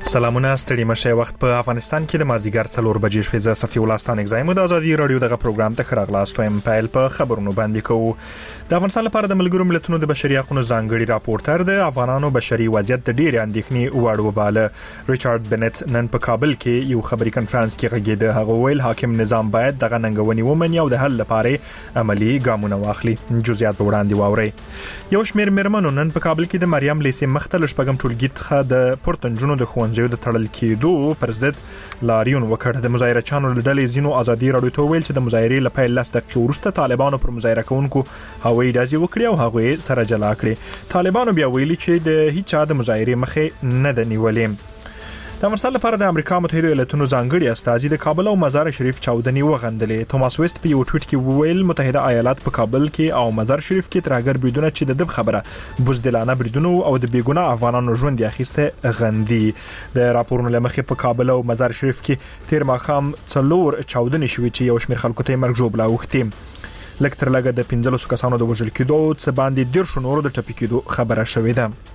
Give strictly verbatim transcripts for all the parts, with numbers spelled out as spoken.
سلامونه ستړي مشه وخت په افغانستان کې د مازیګر څلور بجې شپې ز صفي ولستان اگزایم د ازادي رادیو دغه پروګرام ته خراغلاست وایم پایل په خبرونو باندې کوو. د افغانستان لپاره د ملګرو ملتونو د بشري حقوقو ځانګړي راپورټر د افغانانو بشري وضعیت د ډېرې اندېښنې وړ وباله. ریچارډ بنت نن په کابل کې یو خبري کانفرنس کې غږېده. هغه ویل حاکم نظام باید دغه ننګونې ومني او د حل لپاره عملی ګامونه واخلي. جزئیات په وړاندې واوري. یو شمېر مېرمنو نن په کابل کې د مریم لیسې مختلف شپږم ټولګي څخه د پورتنجونو د ښوونځیو د تړل کېدو پر ضد لاریون وکړ. د مظاهره چانو له ډلې زینو ازادي رادیو ته ویل چې د مظاهرې لپاره لاس دقیقې وروسته طالبانو پر مظاهره کوونکو هوایي ډزې وکړې او هغه سره جلا کړې. طالبانو بیا ویلي چې د هیڅ چا د مظاهرې مخه نه د نیولې. د افغانستان لپاره د امریکا متحده ایالاتونو ځانګړي استازي د کابل او مزار شریف چاودنې وغندلې. توماس ویست په یو ټویټ کې وویل متحده ایالات په کابل کې او مزار شریف کې ترهګر بریدونه چې د دب خبره بوزدلانه بریدونه او د بیګناه افغانانو ژوند اخیسته غندي. د راپورونو لمخې په کابل او مزار شریف کې تیر ماښام څلور چاودنې شوې چې یو شمېر خلکو ته مرګ ژوبله اوښتې. لږ تر لږه د پنځلسو کسانو د وژل کېدو څه باندې دیرشو نورو د ټپي کېدو خبره شوې ده.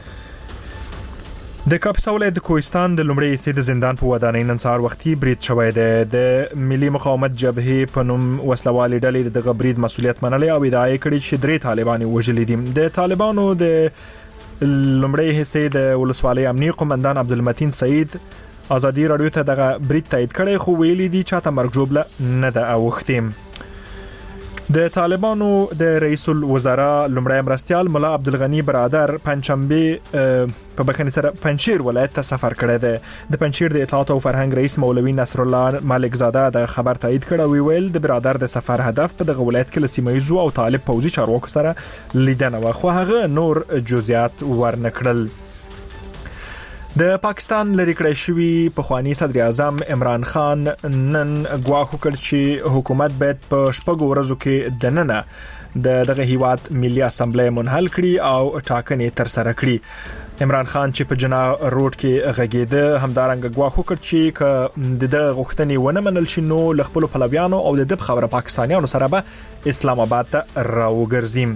د کاپیسا ولایت د کوهستان د لومړي حصې د زندان په ودانۍ نن سهار وختي برید شوی دی. د ملي مقاومت جبهې په نوم وسلوالې ډلې د برید مسؤلیت منلې او ادعا یې کړې چې درې طالبان وژلي دي. د طالبانو د لومړي حصې د ولسوالۍ امنیه قومندان عبدالمتین سعید ازادي رادیو ته دغه برید تایید کړی خو ویلي دي چې تا مرګ ژوبله نه ده اوښتې. د طالبانو د رئیس الوزرا لومړی مرستیال مولا عبدالغنی برادر پنځشنبه په بخښنې سره پنځشیر ولایت ته سفر کړی دی. د پنځشیر د اطلاعات او فرهنګ رئیس مولوي نصر الله مالک زاده د خبر تایید کړ او ویل د برادر د سفر هدف په دغه ولایت کې لسیمایزو او طالب پوځي چارواکو سره لیدنه و خو هغه نور جزئیات ورنکړل. د پاکستان لری کړی شوی پخوانی صدر اعظم عمران خان نن ګواښ وکړ چې حکومت باید په شپږو ورځو کې د ننه د دغه هیواد ملي اسمبلی منحل کړي او ټاکنې تر سره کړي. عمران خان چې په جنا روډ کې غږېده همدارنګه ګواښ وکړ چې ک د غوښتنې ونه منل شي نو ل خپل پلویانو او د خبره پاکستانیانو سره به اسلام آباد ته راوګرځي.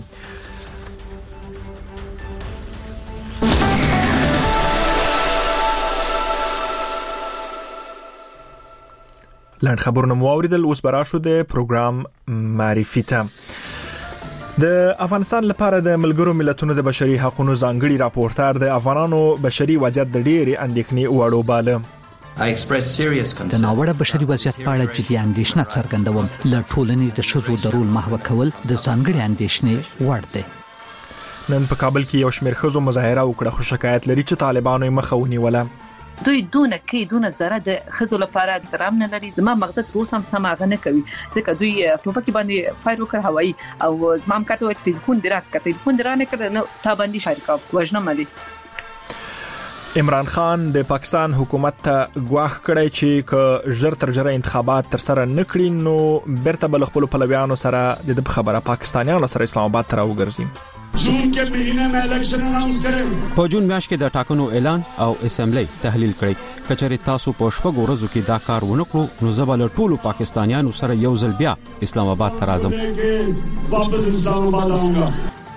لاند خبرونه مو اوریدل. اوس براشو د پروګرام معرفي ته. د افغانستان لپاره د ملګرو ملتونو د بشري حقوقو ځانګړي راپورټر د افغانانو بشري وضعیت د ډېرې اندېښنې وړو باله. د ناوړه بشري وضعیت په اړه جدي اندېښنه څرګندوم. له ټولنې د ښځو د رول محو کول د ځانګړي اندېښنې وړ دی. نن په کابل کې یو شمېر ښځو مظاهره وکړه خو شکایت لري چې طالبانو یې مخه ونیوله. دوی دونه کې دونه زره د خزو لپاره احترام نه لري. زما مغزه تر اوسه هم سماغه نه کوي ځکه دوی ټوپک باندې فایر وکړ هوایي او زما هم کاته ټلیفون دراک ټلیفون درانه کړ نو تا باندې فایر کا وژنه ملي. عمران خان د پاکستان حکومت ته ګواښ کړی چې ک ژر تر ژره انتخابات تر سره نکړي نو بیرته بل خپل پلویانو سره د خبره پاکستانیانو سره اسلام آباد ته راوګرځي. جون کې مهینه مې الیکشن اناونس کړم. په جون میاشت کې د ټاکنو اعلان او اسمبلی تحلیل کړی. کچېرې تاسو په شپږ ورځو کې دا کار ونکړو نو زبل ټولو پاکستانیانو سره یو ځل بیا اسلام آباد ته راځم. واپس اسلام آباد آونگا.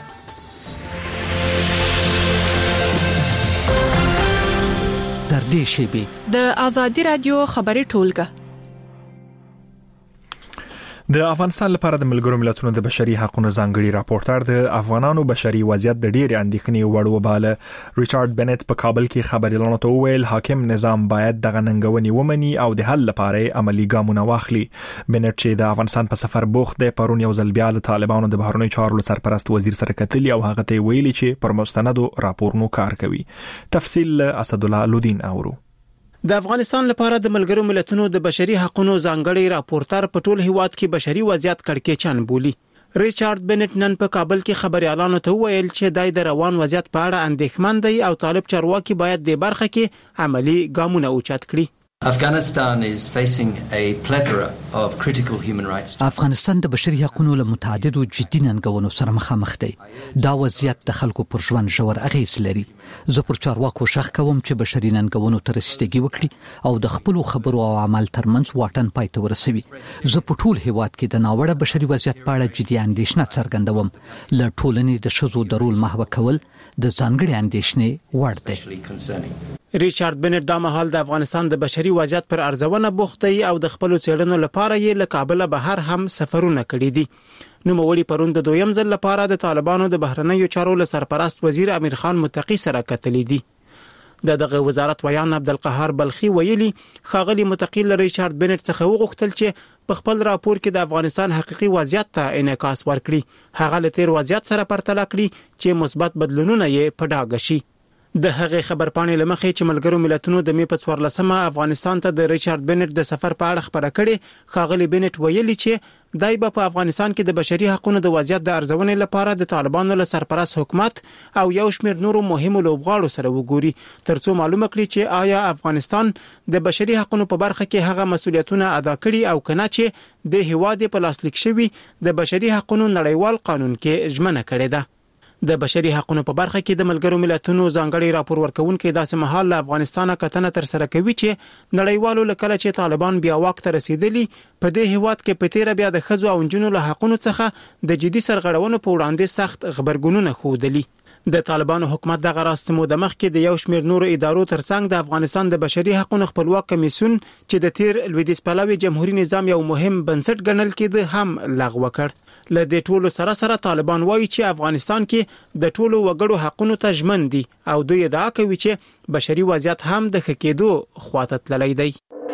در دې شیبي د ازادي رادیو خبري ټولګه. د افغانستان لپاره د ملګرو ملتونو د بشري حقوقو ځانګړي راپورټر د افغانانو بشري وضعیت د ډېرې اندېښنې وړ وباله. ریچارډ بنت په کابل کې خبريالانو ته وویل حاکم نظام باید دغه ننګونې ومني او د حل لپاره عملی ګامونه واخلي. بنت چې د افغانستان په سفر بوخت دی پرون یو ځل بیا د طالبانو د بهرنیو چارو سرپرست وزیر سره کتلی او هغه ته ویلي چې پر مستندو راپورونو کار کوي. تفصیل اسد الله لودین اورو. د افغانستان لپاره د ملګرو ملتونو د بشري حقوقو ځانګړي راپورټر په ټول هیواد کې بشري وضعیت کړکېچن بولی. ریچارډ بنت نن په کابل کې خبريالانو ته ویل چې دای د روان وضعیت په اړه اندېښمن دی او طالب چارواکي باید د برخه کې عملی ګامونه اوچت کړي. Afghanistan is facing a plethora of critical human rights. افغانستان د بشري حقوقو له متعددو جدي ننګونو سره مخامخ دی. دا وضعیت د خلکو پر ژوند ژور اغیز لري. زه پر چارواکو شخ کوم چې بشري ننګونو ته رسیدګي وکړي او د خپل خبرو او عمل ترمنځ واټن پای ته ورسوي. زه په ټول هیواد کې د ناوړه بشري وضعیت په اړه جدي اندېښنه څرګندوم. له ټولنې د ښځو د رول محو کول د ځانګړي اندېښنې وړ دی. ریچارډ بنټ دا مهال د افغانستان د بشري وضعیت پر ارزونه بوخت دی او د خپل څېړنو لپاره یې له کابل بهر هم سفرونه کړي دي. نو مولي پرون د دویم ځل لپاره د طالبانو د بهرنیو چارو له سرپرست وزیر امیر خان متقی سره کتلې دي. د دغه وزارت ویان عبدالقهار بلخي ویلي خاغلی متقی له ریچارډ بنټ څخه وغوښتل چې په خپل راپور کې د افغانستان حقيقي وضعیت ته انعکاس ورکړي. هغه له تیر وضعیت سره پرتله کړي چې مثبت بدلونونه یې په ډاګه شي. د هغه خبرپاڼې لمخې چې ملګرو ملتونو د می په څوارلسمه افغانستان ته د ریچارډ بنټ د سفر په اړه خبره کړې، خاغلی بنټ ویلي چې دای په افغانستان کې د بشري حقوقو د وضعیت د ارزونې لپاره د طالبانو له سرپرست حکومت او یو شمېر نورو مهمو لوبغاړو سره وګوري ترڅو معلومه کړي چې آیا افغانستان د بشري حقوقو په برخه کې هغه مسؤلیتونه ادا کړي او کنه چې د هیواد په لاسلیک شوی د بشري حقوقو نړیوال قانون کې ژمنه کړې ده. د بشري حقوقو په برخه کې د ملګرو ملتونو ځانګړي راپور ورکونکو داسې مهال له افغانستان کتنه تر سره کوي چې نړیوالو لکه چې طالبان بیا وخت رسیدلی په دې هیواد کې په تیر بیا د خزو او جنونو له حقوقو څخه د جدي سرغړونو په وړاندې سخت خبرګونونه خوده. د طالبانو حکومت د غراستمو د مخ کې د یو شمېر نورو ادارو ترڅنګ د افغانستان د بشري حقوقو خپلواک کمیسیون چې د تیر لویدیځ پلوي جمهوریت نظام یو مهم بنسټ ګڼل کېده هم لغوه کړ. له دې ټولو سره سره طالبان وایي چې افغانستان کې د ټولو وګړو حقوقو ته ژمن دي او دوی ادعا کوي چې بشري وضعیت هم د ښه کېدو خواته تللی دی.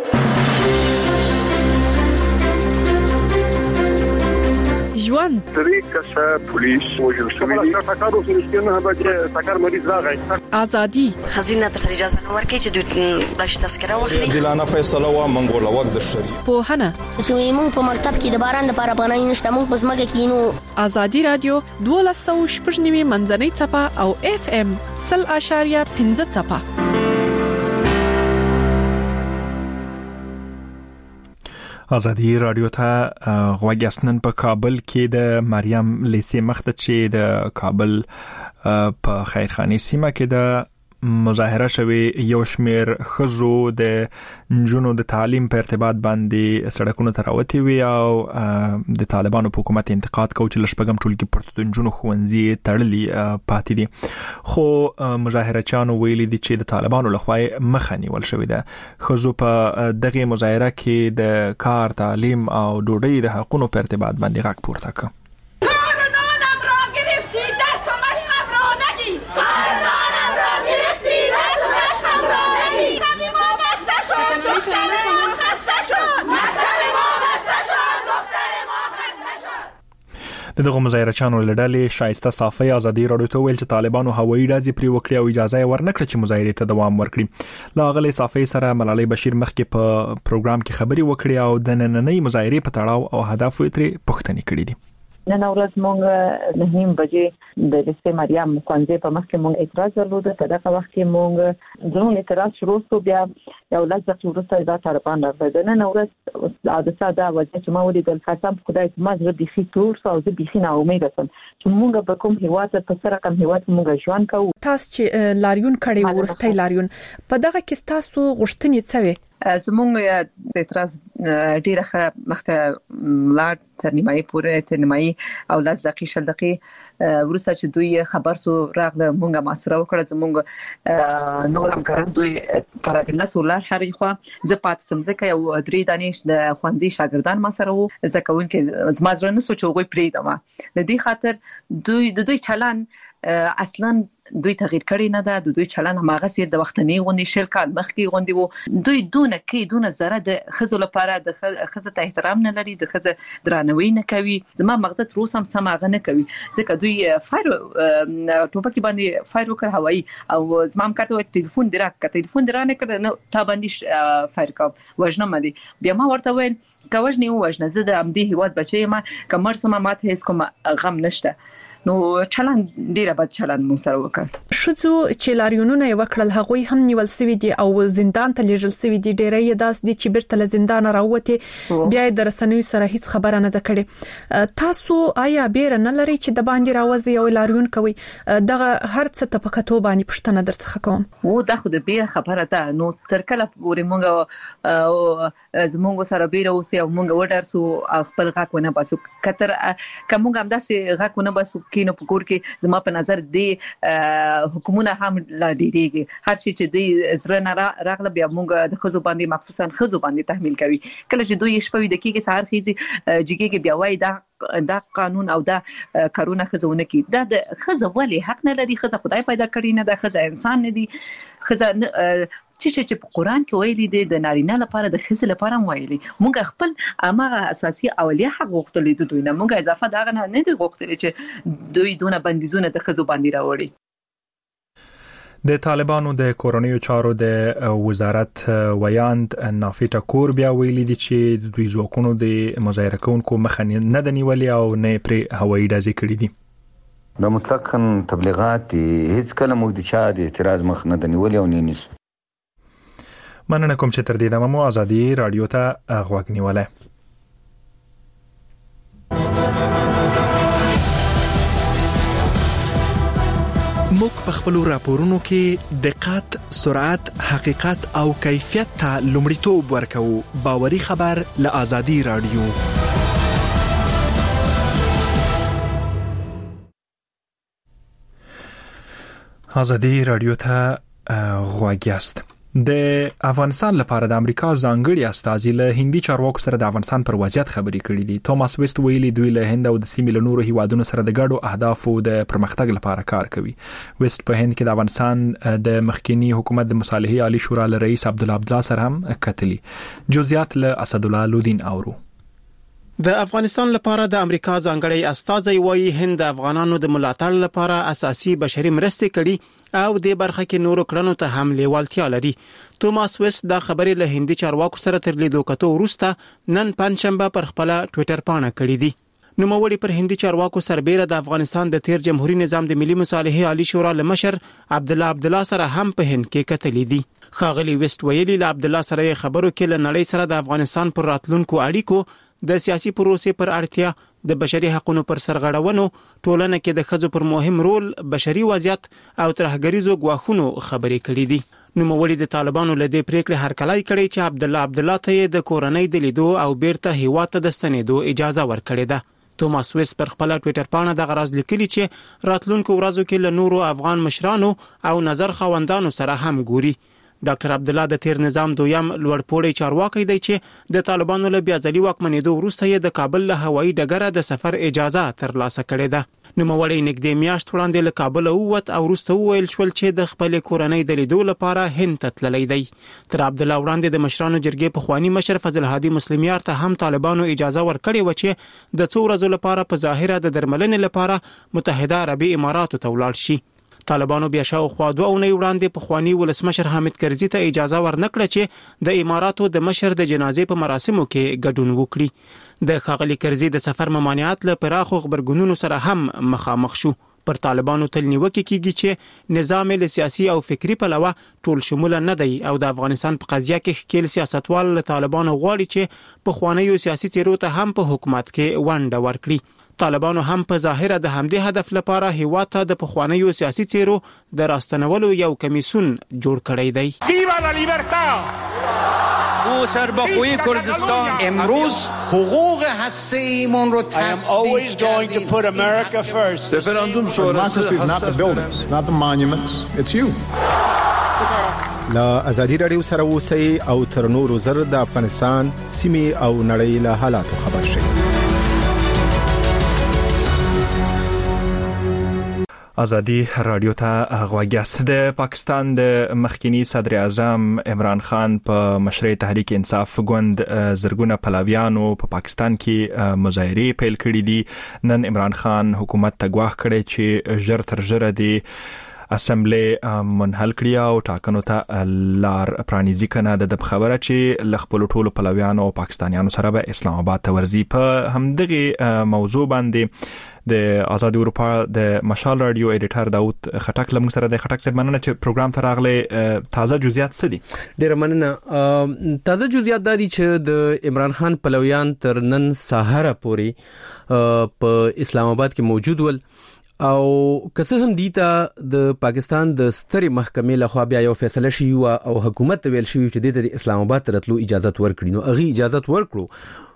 ژوند طریقه پولیس وجل شوی دی تاکارو سرسکنه به تاکار مریض راغی ازادي خزینه پر اجازه نه ورکړي چې باش تذکره واخلي دلانه فیصله وا منګول وخت د شری په هنه چې موږ په مکتب کې د باران لپاره باندې نشته موږ په سمګه کې نو ازادي رادیو دوه سوه شپږ نیمه منځنۍ چپه او اف ام صفر اشاریه پنځه چپه. ازادي رادیو ته غوږیاستنن په کابل کې د مریم لیسې مخته چې د کابل په خیرخانه سیمه کې د مظاهره شوی یو شمیر خزو د نجونو د تعلیم په ارتباط باندې سړکونو ته راوتي وي او د طالبانو په حکومت انتقاد کوي چې لشپږم ټولګي پرته د نجونو ښوونځي تړلي پاتې دي. خو مظاهرچیانو ویلي دي چې د طالبانو لخوا مخه نیول شوې ده. خزو په دغه مظاهره کې د کار، تعلیم او ډوډۍ د حقوقو په ارتباط باندې غږ پورته کړ. دغه مظاهرچیانو لړلې شایسته صافی ازادي رادیو ته ویل چې طالبانو هوایي ډزې پرې وکړي او اجازه یې ورنکړه چې مظاهرې ته دوام ورکړي. لا غلې صافی سره ملالۍ بشیر مخکې په پروګرام کې خبري وکړي او د نننۍ مظاهرې په تړاو او هدف یې ترې پوښتنې کړې دي. نن ورځ مونږ نه نیم بجې د لسته مریم مخانځې په مخ کې مونږ اعتراض درلود. په دغه وخت کې مونږ زموږ اعتراض شروع شو، بیا یو لږ وخت وروسته دا طالبان راغله. نن ورځ عادت دا وجه چې ما ولیدل قسم خدای چې ما زړه بيخي تور او زه بيخي نا امید سم چې مونږ به کوم هیواد په سره کوم هیواد مونږ ژوند کوو. تاسو چې لاریون کړي ورستۍ لاریون په دغه کې تاسو غوښتنې څه وي؟ زمونږ اعتراض ډیره ښه مخته لاړ تر نیمایي پورې تر نیمایي او لاس دقیقې شل دقیقې ورسته چې دوی خبر سو راغله مونږه ماسره وکړه. زمونږ نور همکاران دوی پارادلس ولر هرې خو زه پات سمځکه یو درې دانش د خوانځي شاګردان ما سره وو ځکه چې زما زړه نه سوچ وګوي پریدم. د دې خاطر دوی د دوی چلن اصلا دوی تغییر کړی نه ده. د دوی چلن هماغه سیر د وختنی غونډې شل کال مخکې غونډې وو. دوی دونه کې دونه زره د خزو لپاره د خزه ته احترام نه لري، د خزه درناوی نه کوي. زما مغزه تر اوسه هم سماغه نه کوي ځکه دوی فایر ټوپک باندې فایر وکړ هوایي او زما هم کاته ټلیفون دراک کته ټلیفون درانه کړ نو تا باندې فایر کوم وژنه مدي. بیا ما ورته ویل کوژنی وژنه زه د امدی هیواد بچی ما کمر سم ماته هیڅ کوم غم نشته. نو چلن ډیره بد چلن مو سره وکړ. شذو چې لاریونونه وکړل هغوی هم نیول سوي دي او زندان ته لیږل سوي دي. ډیره یې داس دي چې بیرته له زندان راوته بیا د رسنیو سره هیڅ خبره نه ده کړې. تاسو آیا بیر نه لري چې د باندې راوځي او لاریون کوي؟ دغه هر څه ته په کتو باندې پښتنه درڅخه کوم. وو دا خو د بیر خبره ده. نو تر کله پورې مونږ زمونږ سره بیر اوسې او مونږ ودرسو خپل غاکونه باسو کتر کومه هم داسې غاکونه باسو کینو په کور کې. زما په نظر دی حکومت هم لا ډیریږي هر شي چې د زړه نه راغله بیا موږ د خزو باندې مخصوصا خزو باندې تحمیل کوي کله چې دوی شپوي د کیږي سهار خيزي جګيږي بیا وای دا دا قانون او دا کارونه خزونه کی دا د خزه ولی حق نه لري خزه خدای پیدا کړی نه دا خزه انسان نه دي خزه چې چې په قران کې ویلي دي د نارینه لپاره د خزه لپاره ویلي مونږ خپل امغه اساسي اولیه حق غوښتل دي دوی نه مونږ اضافه دا نه نه دي غوښتل چې دوی دونه بندیزونه د خزو باندې راوړي د طالبانو د کورونیو چارو د وزارت ویاند نافیټا کور بیا ویلي دي چې د دوی ځواکونو د مظاهره کوونکو مخه نه د نیولې او نه پر هوایي ډزې کړې دي د مطلقاً تبلیغات هیڅ کله موږ د چا د اعتراض مخ نه د نیولې او نه نیسو مننه کوم چې تر دې دمه مو ازادي رادیو ته غوږ نیولای موږ په خپل راپورونو کې دقت، سرعت، حقیقت او کیفیت ته لومړیتوب ورکوو. باوري خبر له ازادي رادیو. ازادي رادیو ته غوږ یاست. د افغانستان لپاره د امریکا ځانګړي استازي له هندي چارواکو سره د افغانستان پر وضعیت خبرې کړې دي. توماس ویست ویلي دوی له هند او د سیمې له نورو هیوادونو سره د ګډو اهدافو د پرمختګ لپاره کار کوي. ویست په هند کې د افغانستان د مخکینی حکومت د مصالحې عالی شورا له رئیس عبدالله عبدالله سره هم کتلي. جزئیات له اسدالله لودین اورو. د افغانستان لپاره د امریکا ځانګړي استازي وايي هند د افغانانو د ملاتړ لپاره اساسي بشري مرستې کړي او د برخه کې نورو کړنو ته هم لیوالتیا لري. توماس ویست دا خبرې له هندي چارواکو سره تر لیدو کتو وروسته نن پنځشنبه پر خپل ټوئیټر پاڼه کړې دي. نوموړي پر هندي چارواکو سربېره د افغانستان د تیر جمهوریت نظام د ملي مصالحې عالی شورا لمشر عبدالله عبدالله سره هم په هند کې کتلې دي. خاغلی ویست ویلي له عبدالله سره خبرو کې له نړۍ سره د افغانستان پر راتلونکو اړیکو د سیاسي پروسې پر اړتیا د بشري حقوقو پر سرغړونو ټولنه کې د خځو پر مهم رول بشري وضعیت او ترهګریزو غواخونو خبرې کړې دي. نوموړي د طالبانو له دې پریکړې هرکلی کړی چې عبدالله عبدالله ته د کورنۍ د لیدو او بیرته هیواد ته د ستنېدو اجازه ورکړې ده. توماس ویست پر خپل ټوئیټر پاڼه د غرض لیکلي چې راتلونکو ورځو کې له نورو افغان مشرانو او نظر خواندانو سره هم ګوري. ډاکټر عبدالله د تیر نظام دویم لوړپوړی چارواکي دی چې د طالبانو له بیا ځلي واکمنېدو وروسته یې د کابل له هوایي ډګره د سفر اجازه ترلاسه کړې ده. نوموړی نږدې میاشت وړاندې له کابل ووت او وروسته وویل شول چې د خپل کورنۍ د لیدو لپاره هند ته تللی دی. تر عبدالله وړاندې د مشرانو جرګې پخوانی مشر فضل هادي مسلمیار ته هم طالبانو اجازه ورکړې و چې د څو ورځو لپاره په ظاهره د درملنې لپاره متحده عربي اماراتو ته ولاړ شي. طالبانو بیا شاوخوا دوه اونۍ وړاندې پخوانی ولسمشر حامد کرزي ته اجازه ورنکړه چې د اماراتو د مشر د جنازې په مراسمو کې ګډون وکړي. د ښاغلي کرزي د سفر ممانعت له پراخو خبرګونونو سره هم مخامخ شو. پر طالبانو تل نیوکه کیږي چې نظام له سیاسي او فکری پلوه ټول شمول نه دی او د افغانستان په قضیه کې ښکیل سیاستوال له طالبانو غواړي چې په خوانیو سیاسي تیرو ته هم په حکومت کې ونډه ورکړي. طالبانو هم په ظاهره د همدې هدف لپاره هیواد ته د پخوانیو سیاسي تیرو د راستنولو یو کمیسیون جوړ کړی دی. ویوا لا لیبرتا! او سربخوی کردستان امروز حقوق هسته‌ایمون رو I am always going to put America first. Referendum sonrası is not the buildings, it's not the monuments, it's you. لا ازادي رادیو سره اوسئ او تر نورو زر د افغانستان سیمې او نړۍ له حالاتو خبر شئ. ازادي رادیو ته غوږ یاست. د پاکستان د مخکینی صدر اعظم عمران خان په مشرۍ تحریک انصاف ګوند زرګونه پلاویانو په پاکستان کې مظاهرې پیل کړې دي. نن عمران خان حکومت ته ګواښ کړی چې ژر تر ژره دی اسمبلی منحل کړی او ټاکنو ته لار پرانیزي کنه. د خبره چې لخپل ټولو پلاویانو او پاکستانیانو سره به اسلام آباد ته ورځي. په همدغه موضوع باندې د آزاد اروپا د مشال رادیو ایډیټر داوود خټک لمغ سره د خټک صاحب مننه چې پروګرام ته راغله. تازه جزئیات څه دي؟ ډیر مننه. تازه جزئیات د دي چې د عمران خان پلویان تر نن سهار پورې په اسلام آباد کې موجود ول او کسه هم دیتا د پاکستان د سترې محکمې لخوا بیا یو فیصله شوی او حکومت ویل شوی چې د اسلام آباد ترتلو اجازه ورکړي. نو هغه اجازه ورکړو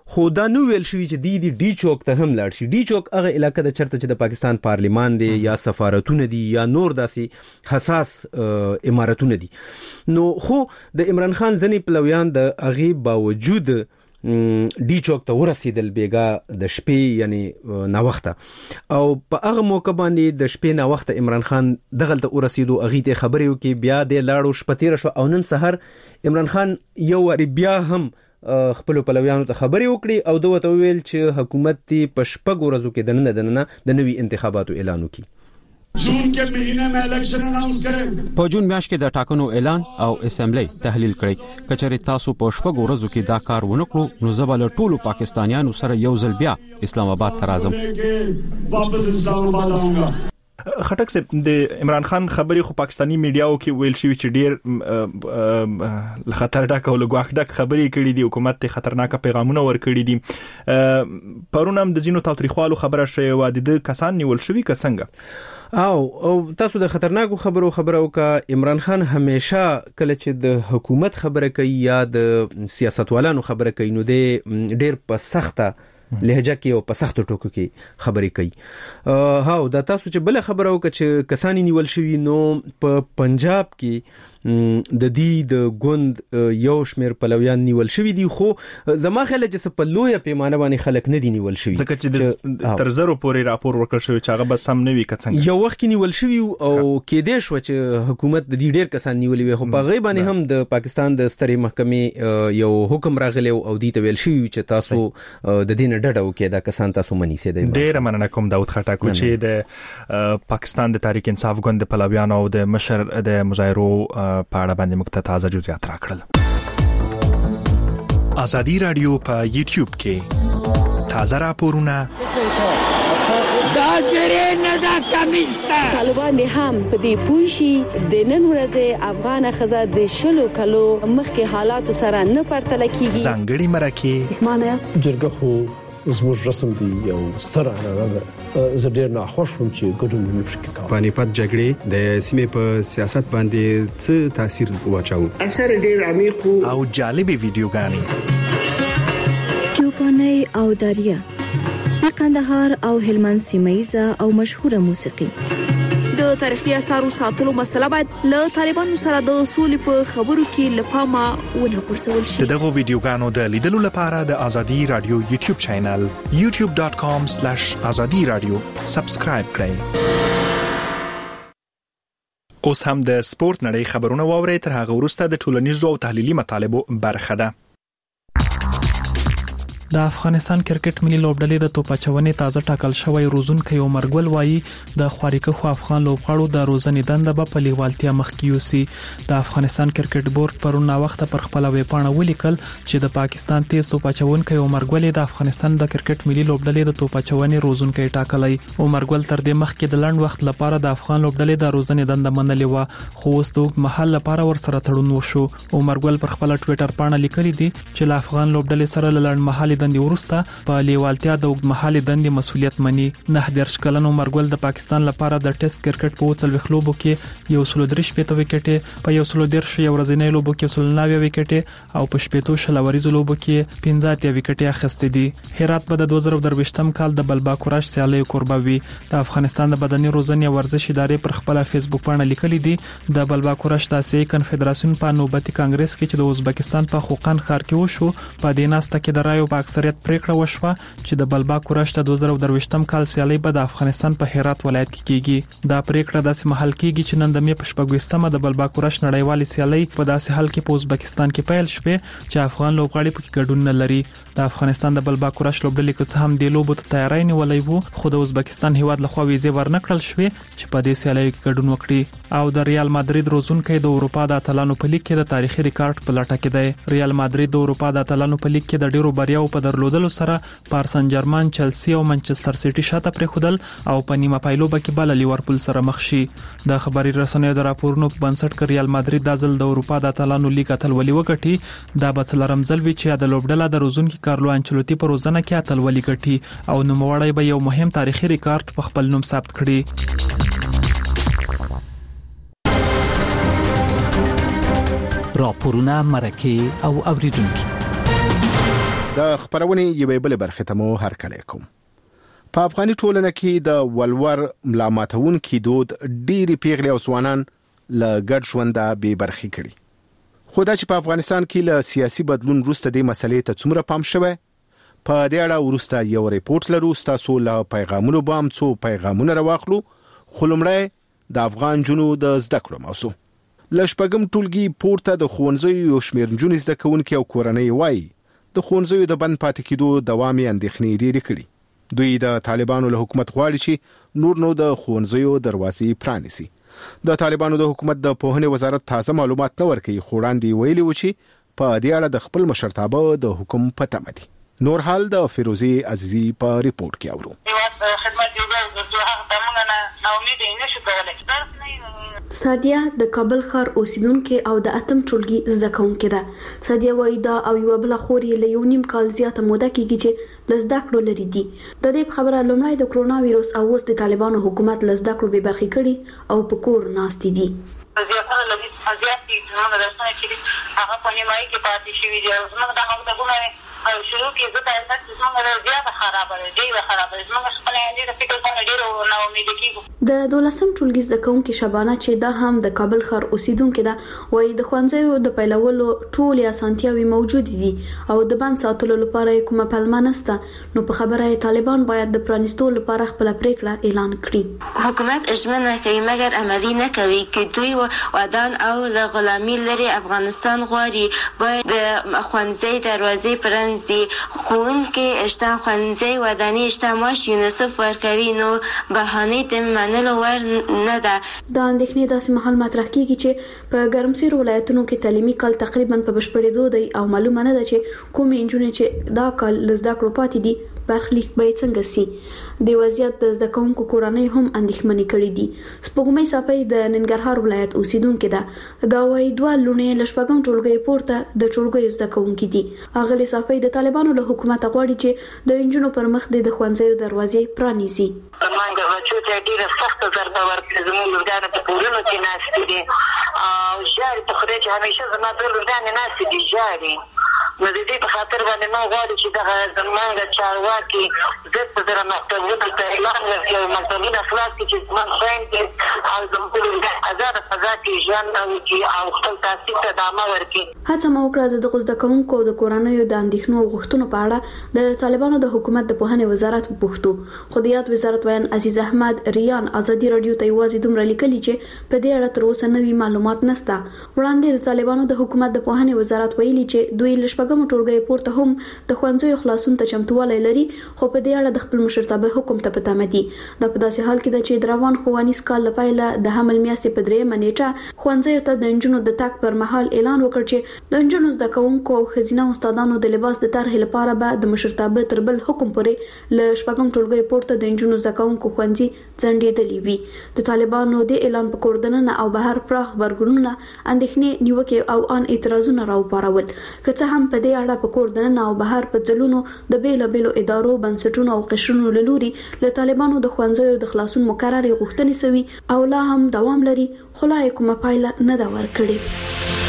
خو دا نو ویل شوی چې دی دی ډی چوک ته هم لاړ شي. ډی چوک هغه علاقې د چرته چې د پاکستان پارلیمان دی یا سفارتونه دي یا نور داسې حساس امارتونه دي. نو خو د عمران خان ځنی پلویان د هغه باوجود ډی چوک ته ورسېدل بیګا د شپې یعنی نا وخته او په هغه موقع باندې د شپې نا وخته عمران خان دغلت ورسېدو اغه ته خبرې وکي بیا د لاړو شپتیر شو او نن سحر عمران خان یو ور بیا هم خپل پلویانو ته خبرې وکړي او دوی ته ویل چې حکومت په شپږ ورځو کې د نن د نن د نوي انتخاباتو اعلان وکړي. जून के महीने में election announce करें. په جون میاشت کې د ټاکنو اعلان او اسمبلی تحلیل کړي. کچره تاسو په شپږ ورځو کې دا کار ونکړو نو زبل ټولو پاکستانیانو سره یو ځل بیا اسلام آباد ته راځم. واپس اسلام آباد آؤں گا. خټک صاحب د عمران خان خبري خو پاکستانی میډیاو کې ویل شوی چې ډیر خطر ډک او لګواخ ډک خبري کړي دي، حکومت ته خطرناک پیغامونه ور کړي دي. پرونم د جنو تاریخوالو خبره شوی و د کسان نیول شوی کسنګ او او تاسو د خطرناکو خبرو خبرو کا عمران خان همیشه کله چې د حکومت خبره کوي یا د سیاستوالانو خبره کوي نو د ډیر په سخته لهجه کې او په سختو ټکو کې خبرې کوي. هاو دا تاسو چې بل خبره وکړه چې کسانی نیول شوی نو په پنجاب کې د دې د ګوند یو شمیر پلویان نیول شوی دي، خو زما خیال چې په لویه پیمانه باندې خلک نه دي نیول شوی ځکه چې د ترزرو پورې راپور ورکړ شوی چې هغه بس هم نه وی کڅنګ یو وخت کې نیول شوی او کې دې شو چې حکومت د دې ډیر کسان نیولې وي، خو په غیبه باندې هم د پاکستان د سترې محکمې یو حکم راغلی او دې ته ویل شوی چې تاسو د دین ډډه وکړئ دا کسان تاسو منی سي. ډیر مننه کوم داود خټک چې د پاکستان د تحریک انصاف ګوند پلویان او د مشر د مظاهرو په اړه باندې موږ ته تازه جزئیات راکړل. ازادي رادیو په یوټیوب کې تازه راپورونه دا زره نه دا کمیسته طالبان هم په دې پوښي د نن ورځې افغان خزه د شلو کلو مخکې حالات سره نه پرتل کیږي. ځانګړي مرکه معنی است جرګه خو زموږ رسم دی یو ستر عنعنه زه ډیر نه خوښ وم چې ګډون نه پکې کوم. پانیپت جګړې د سیمې په سیاست باندې څه تاثیر واچاو؟ اثر ډیر عمیق او جالب ویډیوګانې چوپاني او دریا د قندهار او هلمند سیمایزه او مشهوره موسیقي. د تاریخي اثارو ساتلو مسله باید له طالبانو سره د اصول په خبرو کې لپاره ونه پرسول شي. دغه ویډیوګانو د لیدلو لپاره د ازادي رادیو یوټیوب چینل یوټیوب ډاٹ کام سلیش ازادي رادیو سبسکرایب کړئ. اوس هم د سپورت نړۍ خبرونه واورئ، تر هغه وروسته د ټولنیزو او تحلیلي مطالبو برخه ده. د افغانستان کرکټ ملي لوبډلې د توپاچونې تازه ټاکل شوی روزونکي عمر ګل وایي د خواريکه خو افغان لوبغاړو د روزنې دنده به په لیوالتیا مخ کیوسي. د افغانستان کرکټ بورډ پرونه وخت پر خپل ویبپاڼه ولیکل چې د پاکستان تیز توپاچونکي عمر ګل د افغانستان د کرکټ ملي لوبډلې د توپاچونې روزونکي ټاکلای. عمر ګل تر دې مخکې د لنډ وخت لپاره د افغان لوبډلې د روزنې دنده منلې و، خو اوس د وګ محل لپاره ورسره تړون وشو. عمر ګل پر خپل ټوئیټر باندې لیکلي دي چې د افغان لوبډلې سره لړن محل دندې ورسته په لیوالتیا د وګ محل دندې مسولیت مني. نه درش کلن عمر ګل د پاکستان لپاره د ټیسټ کرکټ په وڅل وخلوبو کې یو سل درش پته وکټه په یو سل درش یو ورځنۍ لوبو کې سل نوي وکټه او په شپېتو شلوريزو لوبو کې پنځه اتیا وکټه اخیستې دي. هرات په د دوه زره درويشتم کال د بلبا کوراش سیالي قربوي. د افغانستان د بدني روزنې ورزش ادارې پر خپل فیسبوک باندې لیکلي دي د بلبا کوراش د آسیایي کنفدراسیون په نوبتي کانګرس کې چې د ازبکستان په خوقان ښار کې وشو په دیناسته کې د رایو په اکثریت پریکړه وشوه چې د بلبا کوراش د دوه زره درويشتم کال سیالي به د افغانستان په هرات ولایت کې کیږي. دا پریکړه داسې محل کیږي چې نن د می په شپږوستمه د بلبا کوراش نړیوال سیالي په داسې حال کې په ازبکستان کې پیل شوه چې افغان لوبغاړي پکې ګډون نه لري. د افغانستان د بلبا کوراش لوبډلې کې هم د لوبو ته تیاری نیولې وو، خو د ازبکستان هیواد لخوا ویزه ورنکړل شوه چې په دې سیالي کې ګډون وکړي. او د ریال مادرید روزونکي د اروپا د اتلانو په لیګ کې د تاریخي ریکارډ په لټه کې دی. ریال مادرید د اروپا د اتلانو په لیګ کې د ډیرو بریاو په درلودلو سره پارس سن جرمن، چلسی او منچستر سیټي شاته پرې خودل او په نیمه پایلوبه کې بل لیورپول سره مخ شي. د خبري رسنیو د راپورونو په بنسټ کې ریال مادرید د ځل د اروپا د اتلانو لیګ اتلولي وګټي. دا به څلورم ځل وي چې د لوبډله د روزونکي کارلو انچلوتی په روزنه کې اتلولي ګټي او نوموړی به یو مهم تاریخي ریکارډ په خپل نوم ثبت کړي. راپورونه مرکه او اوریدونکو د خبرونې یوې بل برخه ته مو هرکلی کوم. په افغاني ټولنه کې د ولور ملامتون کې دود ډېری پیغلې او ځوانان له ګډ ژونده بې برخې کړي. خو دا چې په افغانستان کې له سیاسي بدلون وروسته د مسلې ته څومره پام شوی، په دې اړه وروسته یو ریپورت لرو. تاسو له پیغامونو به هم څو پیغامونه راواخلو، خو لومړی د افغان جنو د زده کړو موضوع. له شپږم ټولګي پورته د ښوونځیو یو شمېر نجونې زده کوونکي او کورنۍ وایي د ښوونځیو د بند پاتې کېدو دوامي اندېښنې ډېرې کړي. دوی د طالبانو له حکومت غواړي چې نور نو د ښوونځیو دروازې پرانیسي. د طالبانو د حکومت د پوهنې وزارت تازه معلومات نه ورکوي، خو وړاندې ویلي و چې په دې اړه د خپل مشرتابه د حکم په تمه دي. نور حال د فیروزي عزیزي په ریپورت کې اورو. سادیه د کابل ښار اوسیدونکو او د اتم ټولګي زده کوونکې ده. سادیه وایي دا او یو بل خوري له یو نیم کال زیاته موده کېږي چې لزده کړو لري دي. د دې خبره لومړی د کرونا وایروس او اوس د طالبانو حکومت لزده کړو به برخې کړي او په کور ناست دي. زیاتره لږ ازیاتي څنګه درسونه چې هغه په نیمایي کې پاتې شوي دي. زموږ د مکتبونه او شروع کې زه ته تاسو څنګه زیاته خرابه ده، ډېره خرابه ده. زموږ خپل یې د فکر څنګه ډېر نو امید کیږو. د دولسم ټولګي زده کوونکي شبانه چې دا هم د کابل ښار اوسیدونکو ده، وایي د ښوونځیو د پیلولو ټولې اسانتیاوې موجود دي او د بند ساتلو لپاره کومه پلمه نشته. نو په خبره طالبان باید د پرانیستو لپاره خپل پریکړه اعلان کړي. حکومت اجمنه کوي مګر عملی نه کوي چې دوی ودان او له غلامي لري افغانستان غواړي. باید د ښوونځي دروازې پرانیزي. ښوونکي اشته ښوونځي وداني اشته معاش یونیسف ورکوي، نو بهانه د منلو ور نه ده. دا اندېښنې داسې مهال مطرح کیږي چې په ګرمسیر ولایتونو کې تعلیمي کال تقریبا په بشپړېدو دی او معلومه نه ده چې کومې نجونې چې دا کال لزده کړو پاتې دي برخلیک به څنګه سي. د وضعیت د زده کوونکو کورنۍ هم اندېښمنې کړې دي. سپوږمۍ صافۍ د ننګرهار ولایت اوسیدونکې ده. دا وايي دوه لونې له شپږم ټولګي پورته د ټولګي زده کوونکي دي. اغلې صافۍ د طالبانو له حکومت غواړي چې د انجونو پر مخ د ښوونځیو دروازې پرانیزي. مانګه بچو ته ډیره سخته ضربه ورکړه. زموږ لوګانې په کورونو کې ناستې دي او ژاړي په خدای چې همیشه زما دوه لوګانې ناستې دي ژاړي. نو د دې په خاطر باندې ما غواړي چې دغه زموږ چارواکي زه په دغه مکتبونو ته اعلان وکړي او مکتبونه خلاص کړي چې زموږ خویندې او زموږ ازاده فضا کې ژوند وکړي او خپل تحصیل ته ادامه ورکړي. هڅه مو وکړه د دغه زده کوونکو د کورنیو د اندېښنو او غوښتنو په اړه د طالبانو د حکومت د پوهنې وزارت وپوښتو، خو د یاد وزارت ویان عزیز احمد ریان ازادي رادیو ته یوازې دومره لیکلي چې په دې اړه تر اوسه نوي معلومات نشته. وړاندې د طالبانو د حکومت د پوهنې وزارت ویلي چې دوی له شپږم ټولګي پورته هم د ښوونځیو خلاصون ته چمتووالی لري، خو په دې اړه د خپل مشرتابه حکم ته پته مدي. دا په داسې حال کې ده چې د روان ښوونیز کال لپاره د حمل میاشتې په درېیمه نیټه ښوونځیو ته د انجونو د تګ پر مهال اعلان وکړ چې د انجونو زده کوونکو او ښځینه استادانو د لباس د طرحې لپاره به د مشرتابه تر بل حکم پورې له شپږم ټولګي پورته د انجونو زده کوونکو ښوونځي ځنډېدلي وي. د طالبانو د اعلان په کوردننه او بهر پراخ خبرګونونه اندېښنې نیوکې او ان اعتراضونه راوپارول. که څه هم په دې اړه په کوردننه او بهر په ځلونو د بیلابیلو ادارو بنسټونو او قشرونو له لوري له طالبانو د ښوونځیو د خلاصون مقررې غوښتنې سوي او لا هم دوام لري، خو لا کومه پایله نه ده ورکړې.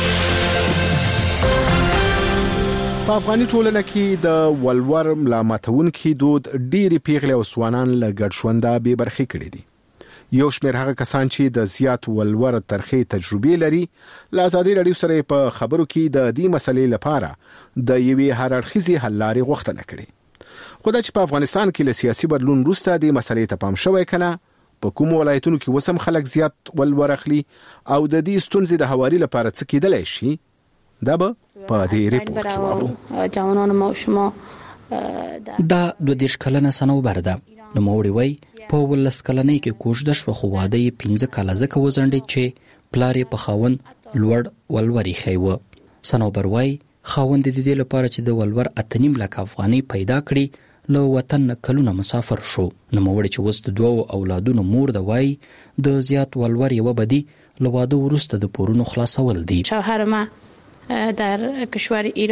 په افغاني ټولنه کې د ولور ملامتونکي دود ډېری پیغلې او ځوانان له ګډ ژونده بې برخې کړي دي. یو شمېر هغه کسان چې د زیات ولور ترخې تجربې لري له ازادي رادیو سره په خبرو کې د دې مسلې لپاره د یوې هر اړخیزې حل لارې غوښتنه کړې. خو دا چې په افغانستان کې له سیاسي بدلون وروسته دې مسلې ته پام شوی کنه، په کوم ولایتونو کې وسم خلک زیات ولور اخلي او د دې ستونزې د هواري لپاره څه کېدلی شي، دا به په دې ریپورت کې وورو. جوانان ما شما دا دوه دیش کلنه سنوبر ده. نو موړي وای په ولس کلنۍ کې کوژده شو، خو واده یې پنځه کاله ځکه وزنډي چې پلار یې په خاون لوړ ولوري خیوه. سنوبر وای خاوند د دې لپاره چې د ولور اتنیم لک افغاني پیدا کړي له وطن کلونه مسافر شو. نو موړي چې وست دوه اولادونو مور د وای د زیات ولور یو بدی له واده ورسته د پورونو خلاصول دي. شوهر ما در کشور ایران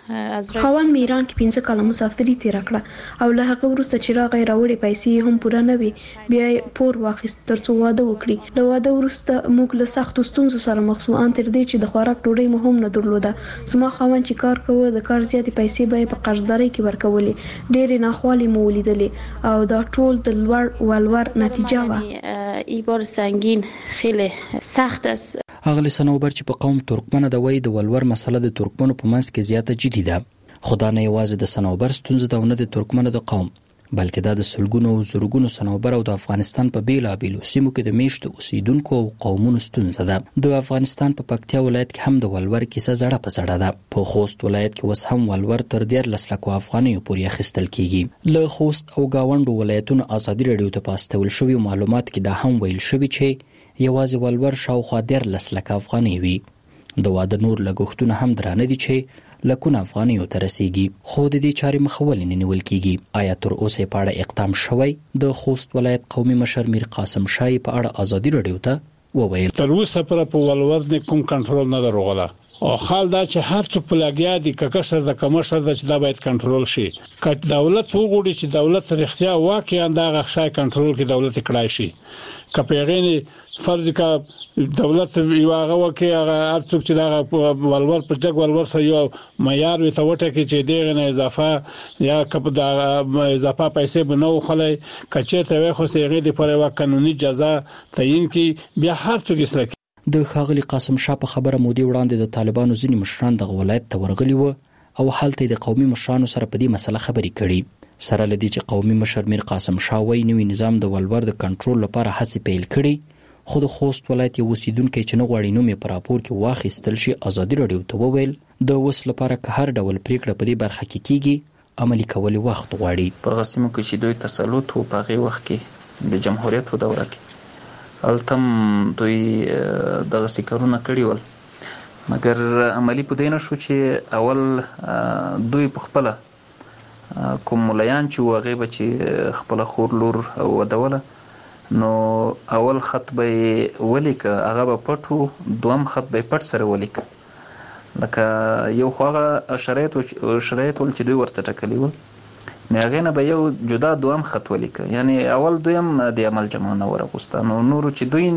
خوان میران کې پنځه کاله مسافري تیر کړه او له هغه وروسته چې راغی راوړې پیسې هم پوره نه وي بیا پور واخیست ترڅو واده وکړي. له واده وروسته موږ له سختو ستونزو سره مخ شو ان تر دې چې د خوراک ډوډۍ مو هم نه درلوده. زما خوان چې کار کوي د کار زیاتې پیسې به په قرضداري کې ورکولې. ډېرې ناخوالې مو ولیدلې او دا ټول د لوړ ولور نتیجه وه. ای بار سنگین خیلی سخت است. اغلی سنوبر چې په قوم ترکمن د وای د ولور مسله د ترکمنو په منځ کې زیاته جدي ده. خدا نه یوازې د سنوبر ستونزه ده نه د ترکمن د قوم بلکې دا د سلګونو او زرګونو سنوبر او د افغانستان په بیلابیلو سیمو کې د میشتو اوسیدونکو او قومونو ستونزه ده. د افغانستان په پکتیا ولایت کې هم د ولور کیسه زړه په زړه ده. په خوست ولایت کې وس هم ولور تر دیارلس لکو افغانیو پورې اخیستل کیږي. له خوست او گاونډو ولایتونو ازادي رادیو ته پاستول شوی معلومات کې دا هم ویل شوی چې یوازې ولور شاوخوا دیارلس لک افغاني وي. د واده نور لګښتونه هم درانه دي چې لکونه افغانیو ته رسیږي. خو د دې چارې مخولې نه نیول کیږي. آیا تر اوسه په اړه اقدام شوی؟ د خوست ولایت قومي مشر میر قاسم شای په اړه ازادي رادیو ته وویل تر اوسه پر په ولور نه کوم کنټرول نه دروغله او خال دا چې هر څه په لګیا دي ککشر د کمشر د چې دا باید کنټرول شي. که دولت وګوري چې دولت رښتیا واقعا دا غشای کنټرول کې دولت کړای شي. که پیغین فرض کا دولت یو هغه وکي هغه ارڅوک چې دا ولور پر جګ ولور سره یو معیار وي ته وټه کې چې دغه نه اضافه یا کپ دا اضافه پیسې بنو خلای کچې ته وي خو سیغه د پر یو قانوني جزا تعین کی بیا هر څه کې. د خاغلی قاسم شاه په خبره مودي وړاندې د طالبانو ځینی مشران د ولایت ته ورغلي وو او حالت د قومي مشرانو سره په دې مسله خبرې کړي. سره لدی چې قومي مشر میر قاسم شاه وایي نوی نظام د ولور د کنټرول لپاره هڅې پیل کړي. خو د خوست ولایت یو اوسیدونکو چې نه غواړي نوم یې پر راپور کې واخیستل شي ازادي رادیو ته وویل د وس لپاره که هر ډول پریکړه په دې برخه کې کیږي عملی کول وخت غواړي. په غسیمو کې چې دوی تسلط او په غي وخت کې د جمهوریت په دوره کې التم دوی د غسیکرونه کړی ول مګر عملی په دینه شو چې اول دوی په خپل کوم مليان چې وغه به چې خپل خور لور او ودوله نو اول خط به ولیک هغه به پټو دوم خط به پټ سره ولیک لکه یو خوغه شرایط شرایط ول چې دوی ورته ټکلی و نه هغه نه به یو جدا دوم خط ولیک یعنی اول دویم د عمل جمعونه ورغوستانو نور چې دوی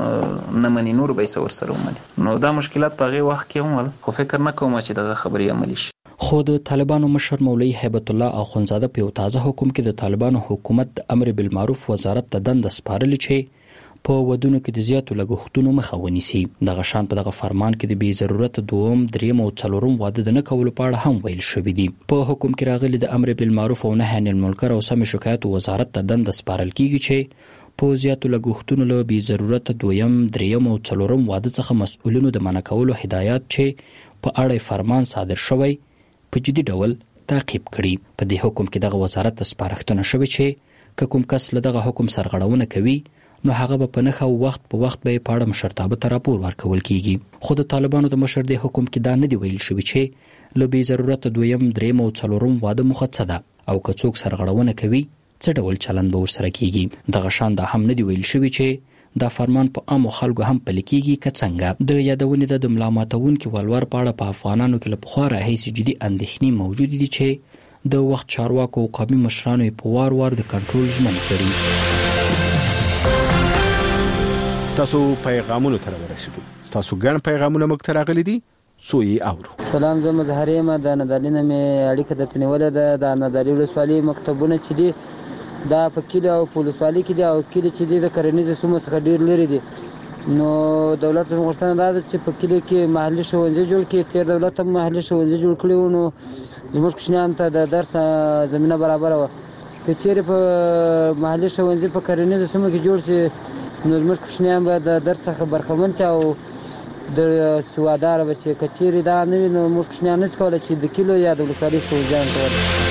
نه منی نور به سور سره ومني نو دا مشکلات په هغه وخت کې هم خو فکر نه کوم چې دغه خبري عملی شي. خو د طالبانو مشر مولوی هیبت الله اخونزاده په یو تازه حکم کې د طالبانو حکومت د امر بالمعروف وزارت ته دند سپارل چې په ودونو کې د زیاتو لګښتونو مخه ونیسي. دغه شان په دغه فرمان کې د بی ضرورت دوم دریم او څلورم واده نه کول په اړه هم ویل شوی دی. په حکم کې راغلي د امر بالمعروف او نهي عن المنکر او سم شکایت وزارت ته دند سپارل کیږي چې په زیاتو لګښتونو له بی ضرورت دویم دریم او څلورم واده څخه مسؤلینو د منع کولو هدایت چې په اړه فرمان صادر شوی په جدي ډول تعقیب کړي. په دې حکم کې دغه وزارت ته سپارښتنه شوې چې کوم کس له دغه حکم سرغړونه کوي نو هغه به په نخښه وخت په وخت به په اړه مشرتابه ته راپور ورکول کیږي. خو د طالبانو د مشر د حکم کې دا نه دی ویل شوی چې له بې ضرورت دویم دریم او څلورم واده مختص ده او که څوک سرغړونه کوي څه ډول چلند به ورسره کیږي. دغه شان دا هم نه دی ویل شوی چې دا فرمان په عامو خلکو هم پلي کیږي که څنګه. د یادونې د ملا ماتونکو ولور په اړه په افغانانو کې له پخوا راهیسې جدي اندېښنې موجود دي چې د وخت چارواکو او قومي مشرانو په وار وار د کنټرول ژمن کړي. ستاسو پیغامونه تر ورسېدو. ستاسو ګڼ پیغامونه موږ ته راغلي دي څو یې اورو. سلام زه مظهر یم د نادالینه مې اړیکه درته نیولې ده. د نادالي ولسوالۍ مکتبونه چې دي دا په کلی او په ولسوالۍ کې دي او کلی چې دي د کرنیزو سیمو څخه ډېر لرې دي نو دولت غوښتنه دا ده چې په کلی کې محلي ښوونځي جوړ کړي. تېر دولت هم محلي ښوونځي جوړ کړي وو نو زموږ کوچنیانو ته د درس زمینه برابره وه. که چیرې په محلي ښوونځي په کرنیزو سیمو کې جوړ شي نو زموږ کوچنیان به د درس څخه برخمن شي او د سواداره به چې که چیرې دا نه وي نو زموږ کوچنیان نشي کولی چې د کلو یا د ولسوالۍ ښوونځیانو ته ورشي.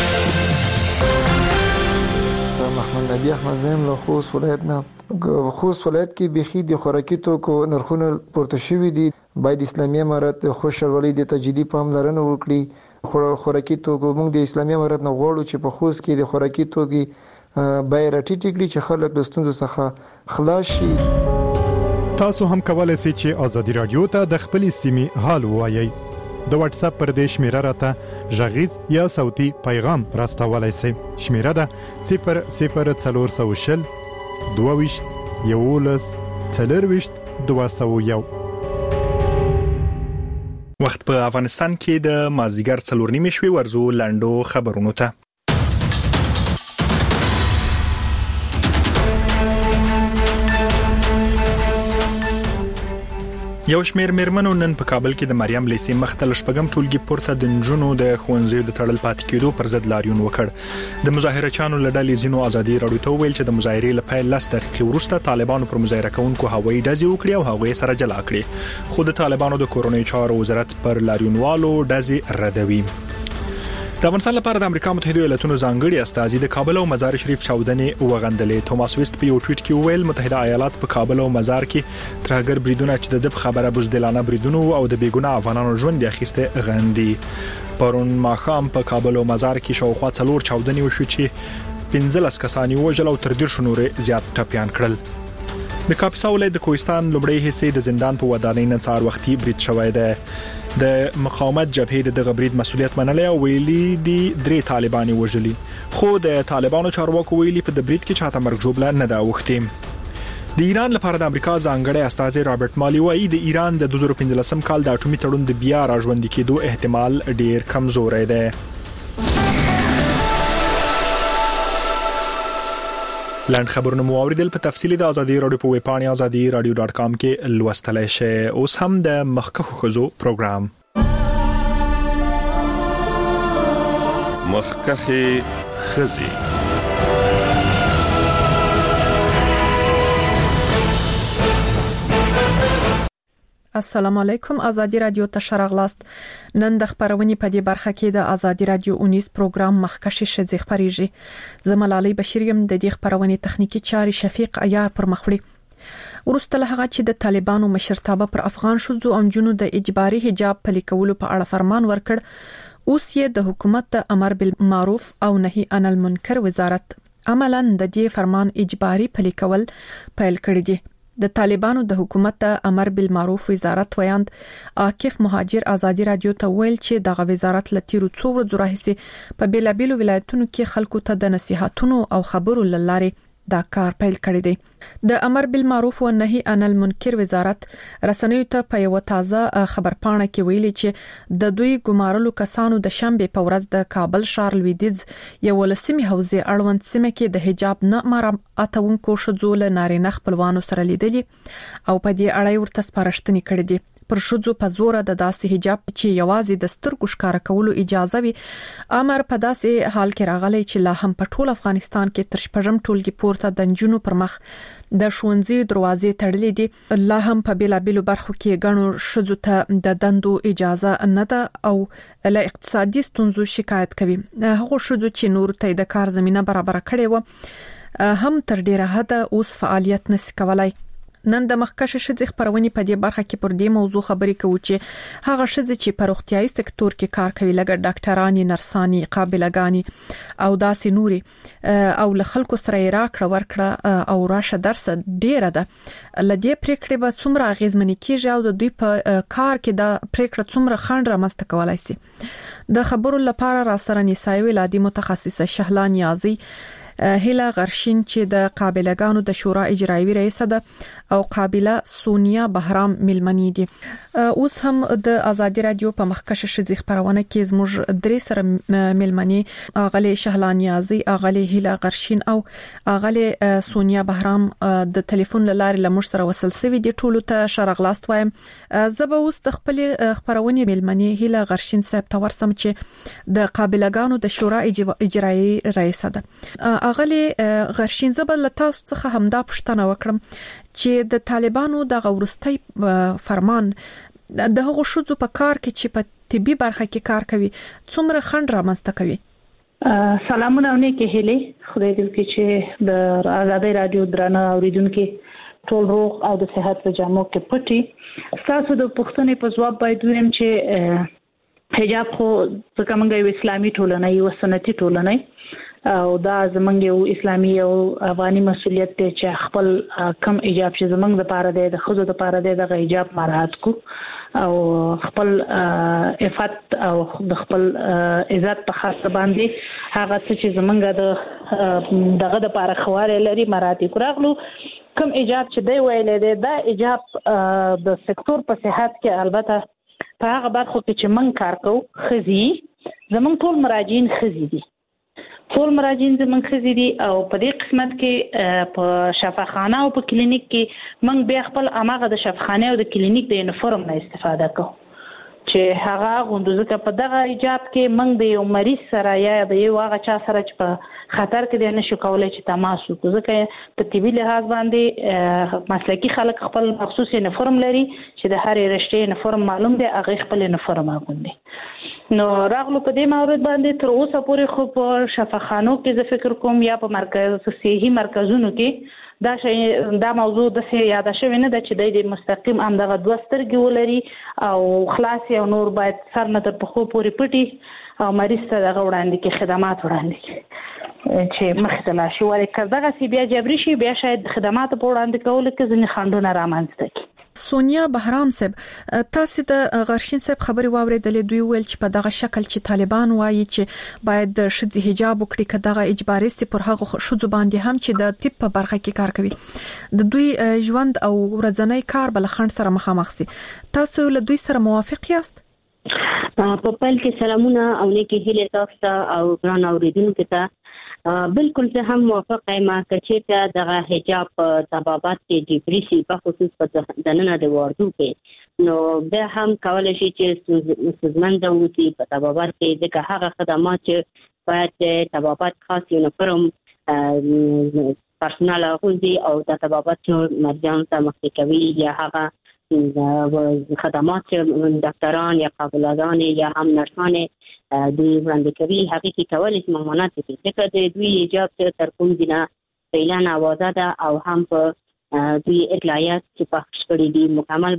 محمد نبی احمد زم له خوست ولایت نه. خوست ولایت کې بيخي د خوراکي توکو نرخونه پورته شوي دي. باید اسلامي امارت خوشحالي د تجدید پاملرنه وکړي. خوراکي توکو موږ د اسلامي امارت نه غواړو چې په خوست کې د خوراکي توکي بیه راټیټ کړي چې خلک له ستونزو څخه خلاص شي. تاسو هم کولای شئ چې ازادي رادیو ته د خپلې سیمې حال ووایئ. د واتس اپ پر دې شمیره راته ژغیز یا صوتي پیغام راستولای شئ. شمیره ده صفر صفر څلور سوه شل دوه ویشت یولس څلرویشت دوه سوه یو. وخت په افغانستان کې د مازیګر څلور نیمې شوي ورزو لاندو خبرونو ته. یو شمېر میرمنو نن په کابل کې د مریم لیسې مختل شپږم ټولګي پورته د نجونو د ښوونځیو د تړل پاتې کېدو پر ضد لاریون وکړ. د مظاهره چانو له ډلې ځینو ازادي راډیو ته ویل چې د مظاهرې له پیل لس دقیقې وروسته طالبانو پر مظاهره کوونکو هوایي ډزې وکړې او هغوی سره جلا کړې، خو د طالبانو د کورنیو چارو وزارت پر لاریونوالو ډزې ردوي. د افغانستان لپاره د امریکا متحده ایالاتونو ځانګړي استازي د کابل او مزار شریف چاودنې وغندلې. توماس ویست په یو ټویټ کې ویل متحده ایالات په کابل او مزار کې ترهګر بریدونه چې د خبره بزدلانه بریدونو او د بیګناه افغانانو ژوند اخیسته غندي. پرون ماښام په کابل او مزار کې شاوخوا څلور چاودنې وشو چې پنځلس کسان وژل او تر ډیر شنورې زیات ټپيان کړل. د کاپیسا ولایت د کوهستان لومړی حصے د زندان په ودانۍ نن سهار وختي برید شوی دی. د مقاومت جبهې د غبرید مسولیت منلې او ویلي دي درې طالبان وژلي، خو د طالبانو چارواکو ویلي په د برید کې چاته مرګ جوړه نه دا وختي. د ایران لپاره د امریکا ځانګړی استازي رابرټ مالي وايي د ایران د دوه زره پنځلسم کال د اټومي تړون د بیا راژوندي کېدو احتمال ډیر کمزوري دی. لاند خبرونه مو اوریدل. په تفصیلی د ازادي راډیو په ویب پاڼه ازادي راډیو ډاټ کام کې لوستلای شئ. اوس هم د مخکخو خزو پروګرام مخکخه خزي. السلام علیکم. ازادي رادیو ته شراغلاست. نن د خبرونې په دې برخه کې د ازادي رادیو اونیس پروګرام مخکشي شذ خبريږي. زملالي بشریم د دې خبرونې تخنیکی چاري شفیق عیار پر مخړي. ورسته له هغه چې د طالبانو مشرتابه پر افغان شوزو او جنونو د اجباري حجاب پلي کولو په اړه فرمان ورکړ، اوس یې د حکومت د امر بالمعروف او نهي عن المنکر وزارت عملاً د دې فرمان اجباري پلي کول پیل کړی دی. د طالبانو د حکومت د امر بالمعروف وزارت ویاند عاکف مهاجر ازادي رادیو ته ویل چې دغه وزارت لتیرو څو ورځې راهیسې په بیلابیلو ولایتونو کې خلکو ته د نصيحتونو او خبرو لاري دا کار پیل کړی دی. د امر بالمعروف او نهي عن المنکر وزارت رسنیو ته په یو تازه خبرپاڼه کې ویلي چې د دوی ګمارلو کسانو د شنبه په ورځ د کابل ښار لویدیځ یو لسمي حوزه اړوند سیمه کې د حجاب نه مرام اتونکو شذو له نارینه خپلوانو سره لیدلي او په دې اړه ورته سپارښتنې کړې دي. پر شذو په زور د داسې حجاب چې یوازې د سترګو ښکار کولو اجازه وي امر په داسې حال کې راغلی چې لا هم په ټول افغانستان کې تر شپږم ټولګي پورته د جنونو پر مخ د ښوونځي دروازې تړلې دي. لا هم په بیلابیلو برخو کې غنو شذو ته د دندو اجازه نه ده او له اقتصادي ستونزو شکایت کوي. هغه شذو چې نور ته د کار زمينه برابر کړي و هم تر ډیره حد اوس فعالیت نس کولای. نن د مخکشه شذ خبرونې په دې برخه کې پر دې موضوع خبرې کوي چې هغه شذ چې په روغتيایي سکتور کې کار کوي لکه ډاکټرانی، نرسانی، قابلګانی او داسې نوري او له خلکو سره راکړه ورکړه او راشه درس ډیره ده. لدې پریکړې به څومره اغیزمنې کیږي او د دوی په کار کې د پریکړه څومره خنډ رامنځته کولای شي. د خبرو لپاره را سره نسایي ولادي متخصصه شهلا نیازي هیله غرشین چې د قابلګانو د شورا اجرایي رئیس ده او قابله سونیا بهرام ملمنی دي. اوس هم د ازادي رادیو په مخکشه شذ خبرونه کې زموږ درې سره ملمنی اغلی شهلا نیازي، اغلی هیله غرشین او اغلی سونیا بهرام د ټلیفون لارې لمر سره وصل سوي دي. ټولو ته شرغلاست وایم. زه به اوس د خپل خبرونه ملمنی هیله غرشین صاحب ته ورسم چې د قابلګانو د شورا اجرایي رئیس ده. اغلی غرشین زبل تاسو څخه همدا پوښتنه وکړم چې د طالبانو د غورستۍ فرمان د هغو شذو په کار کې چې په طبي برخه کې کار کوي څومره خنډ رامنځته کوي. سلامونه نیکه هلي، خدای دې وکړي چې د ازادي رادیو درنه اوریدونکو ټول روغ او د صحت په جامو کې پټي. تاسو د پوښتنې په ځواب باید ویم چې حجاب خو څنګه موږ یو اسلامي ټولنه یو سنتي ټولنه او دا زمونږ یو اسلامي او افغاني مسولیت دی چې خپل کم ایجاب چې زمونږ د لپاره دی د ښځو د لپاره دی دغه ایجاب مراعات کو او خپل عفت او د خپل عزت په خاطر باندې هغه چې زمونږ د دغه د لپاره خواله لري مراعات کړغلو کم ایجاب چې دی ویلې دی دا ایجاب د سکتور په صحت کې البته په هغه برخو کې چې من کار کوو خزي زمونږ ټول مراجعین خزي دي ټول مراجعین زمونږ خزي دي او په دې قسمت کې په شفاخانه او په کلینیک کې موږ بیا خپل اماغه د شفاخانه او د کلینیک د یونیفورم نه استفاده کوو چې هغه غوندوزه په دغه ایجاب کې موږ د یو مریض سره یا د یو هغه چا سره چې په خطر کې دی نشو کولای چې تماس وکړو ځکه په طبي لحاظ باندې مسلکي خلک خپل مخصوص یونیفورم لري چې د هر رشتې یونیفورم معلوم دی هغه خپل یونیفورم اغوندي نو راغلو په دې مورد باندې تر اوسه پورې خو په شفاخانو کې زه فکر کوم یا په مرکز صحي مرکزونو کې دا شی دا موضوع د سي یاد شوی نه د چې د مستقیم هم دغه دوه سترګې ولري او خلاص او نور باید سر نه تر پخو پورې پټي او مریض ته دغه وړاندې کې خدمات وړاندې کړي چې مخته لا شي ولې کړه سی بیا جبري شي بیا شاید خدمات په وړاندې کول کې ځنې خندونه رامنځته کی سونیا بهرام صاحب تاسو د غرشین صاحب خبري واوریدلې دوی ویل چې په دغه شکل چې طالبان وایي چې باید د شذ حجاب وکړي کداغه اجباري سي پر هغه شذ باندې هم چې د طب په برخه کې کار کوي د دوی ژوند او ورځنی کار بل خند سره مخامخ سي تاسو له دوی سره موافق یاست په پل کې سلامونه او نیکی هیله تاسو او ګران اوریدونکو ته بالکل زه هم موافق یم چې دغه حجاب طبابات کې جبري سي په خصوص په دننه د واردو کې نو به هم کولای شي چې سزمنده وتی په طبابات کې دغه هغه خدمات چې باید طبابات خاص یونیفورم پرسونل غوندي او د طبابات چې مرجان ته مخکې کوي یا هغه خدمات چې ډاکټران یا قابلادان یا هم نرسان دوی وړاندې کوي هغه کې کولای شي ممانعت وکړي ځکه د دوی ایجاب تر کوم دینه اعلان اوازه ده او هم په دوی اطلاعات چې پخش کړي دي مکمل